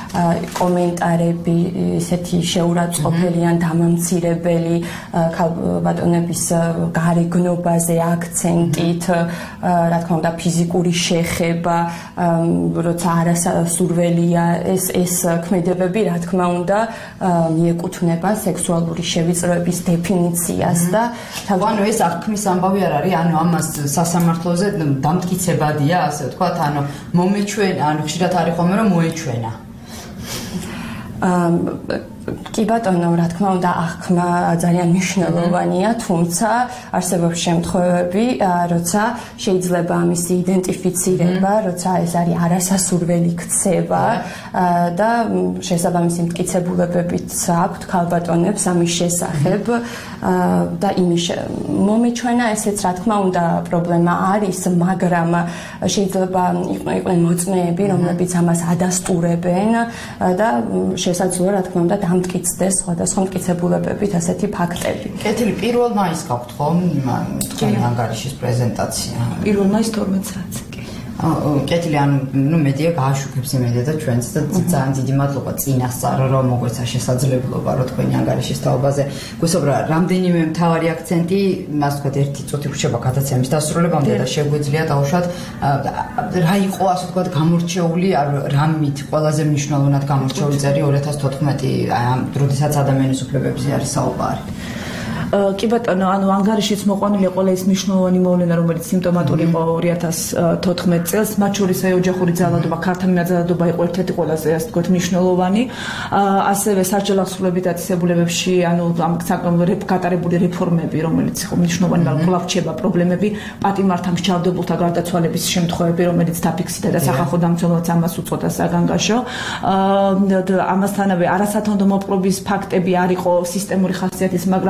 კომენტარები ისეთი შეურაცხყოფელი ან დამამცირებელი ქალბატონების გარეგნობაზე აქცენტით, რა თქმა უნდა, ფიზიკური შეხება, როცა არასურველია, ეს ეს ქმედებები, რა თქმა უნდა, მიეკუთვნება სექსუალური შევიწროების დეფინიციას და ანუ ეს აღქმის ამბავი არ არის, ანუ ამას სასამართლოზე დამტკიცებადია, ასე ვთქვათ, ანუ მომეჩვენა, ანუ ხშირად არის ხოლმე რომ მოეჩვენა. კი ბატონო, რა თქმა უნდა, აღქმა ძალიან მნიშვნელოვანია, თუმცა არსებობს შემთხვევები, როცა შეიძლება ამის იდენტიფიცირება, როცა ეს არის არასასურველი ქცევა და შესაბამისი მტკიცებულებებიც აქვთ ქალბატონებს ამის შესახებ და იმის მომეჩვენა ესეც რა თქმა უნდა პრობლემა არის, მაგრამ შეიძლება იყვნენ მოწმეები, რომლებიც ამას ადასტურებენ და შესაძლოა რა თქმა უნდა დამტკიცდეს სხვადასხვა მტკიცებულებებით ასეთი ფაქტები. კეთილი, პირველ მაისს გაქვთ ხომ თქვენი ანგარიშის პრეზენტაცია? პირველ მაისს თორმეტ საათზე. კეთილი, ანუ ნუ მედია გააშუქებს იმედია და ჩვენც და ძალიან დიდი მადლობა წინასწარ რომ მოგვეცა შესაძლებლობა რომ თქვენი ანგარიშის თაობაზე გვესაუბრა. რამდენიმე მთავარი აქცენტი, ასე ვთქვათ, ერთი წუთი ვრჩება გადაცემის დასრულებამდე და შეგვიძლია დავუშვათ რა იყო ასე ვთქვათ გამორჩეული, რამით ყველაზე მნიშვნელოვნად გამორჩეული წერი ორი ათას თოთხმეტი, ამ დროდესაც ადამიანის უფლებებზე არის საუბარი. კი ბატონო, ანუ ანგარიშიც მოყვანილია ყველა ის მნიშვნელოვანი მოვლენა, რომელიც სიმპტომატური იყო ორი ათას თოთხმეტ წელს, მათ შორის აი ოჯახური ძალადობა, ქალთა მიმართ ძალადობა იყო ერთ-ერთი ყველაზე ასე ვთქვათ მნიშვნელოვანი. ასევე სარჩელ აღსრულებით დაწესებულებებში, ანუ ამ გატარებული რეფორმები, რომელიც იყო მნიშვნელოვანი, მაგრამ კვლავ რჩება პრობლემები, პატიმართა მსჯავრდებულთა გარდაცვალების შემთხვევები, რომელიც დაფიქსირდა და სახალხო დამცველობაც ამას უწოდა საგანგაშო. ამასთანავე არასათანადო მოპყრობის ფაქტები არ იყო სისტემური ხასიათის, მაგრამ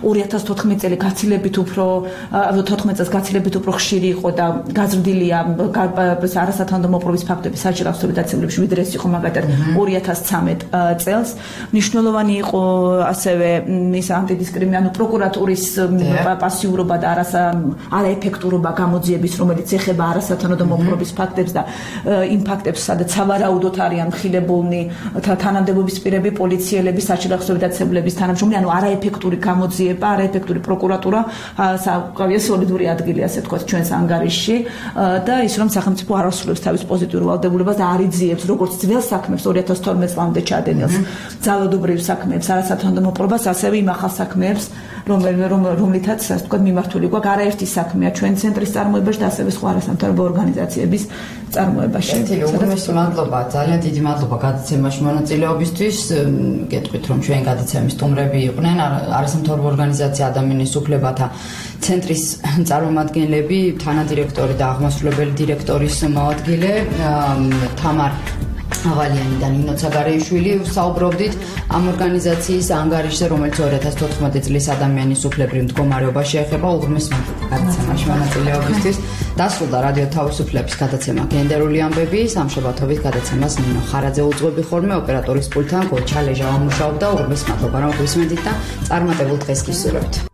ორი ათას თოთხმეტი წელი გაცილებით უფრო თოთხმეტ წელს გაცილებით უფრო ხშირი იყო და გაზრდილია არასათანადო მოპყრობის ფაქტები საჯარო ავტომობილების დაცემლებში ვიდრე ეს იყო მაგალითად ორი ათას ცხრამეტ წელს. მნიშვნელოვანი იყო ასევე ის ანტიდისკრიმინაცია პროკურატურის პასიურობა და არაეფექტურობა გამოძიების, რომელიც ეხება არასათანადო მოპყრობის ფაქტებს და იმ ფაქტებს, სადაც სავარაუდოდ არიან მხილებულნი თანამდებობის პირები, პოლიციელები, საჯარო ავტომობილების დაცემლების თანამშრომლები, ანუ არაეფექტური გამოძიება, არაეფექტური პროკურატურა, საკავია სოლიდური ადგილი, ასე თქვა, ჩვენს ანგარიშში და ის რომ სახელმწიფო არ ასრულებს თავის პოზიტიურ ვალდებულებას და არ იძიებს როგორც ძველ საქმებს ორი ათას თორმეტ წლამდე ჩადენილს ძალადობრივ საქმეებს, არასათანადო მოპყრობას, ასევე იმ ახალ საქმეებს, რომლითაც ასე თქვა მიმართული გვაქვს არაერთი საქმეა ჩვენ ცენტრის წარმოებაში და ასევე სხვა არასამთავრობო ორგანიზაციების წარმოებაში. უგმესი მადლობა, ძალიან დიდი მადლობა გადაცემაში მონაწილეობისთვის. გეტყვით რომ ჩვენ გადაცემის სტუმრები იყვნენ არასამთავრობო ორგანიზაცია ადამიანის უფლებათა ცენტრის წარმომადგენლები, თანადირექტორი და აღმასრულებელი დირექტორის მოადგილე თამარ ავალიანი და ნინო ცაგარეიშვილი საუბრობდით ამ ორგანიზაციის ანგარიშზე, რომელიც ორი ათას თოთხმეტი წლის ადამიანის უფლებრივ მდგომარეობაში ეხება. უღრმეს მადლობა გადაცემაში მონაწილეობისთვის. დასრულდა რადიო თავისუფლების გადაცემა გენდერული ამბები. სამშაბათობით გადაცემას ნინო ხარაძე უძღვები ხოლმე, ოპერატორის პულტთან გოჩა ლეჟავა მუშაობდა. უღრმეს მადლობა რომ გვისმენთ და წარმატებულ დღეს გისურვებთ.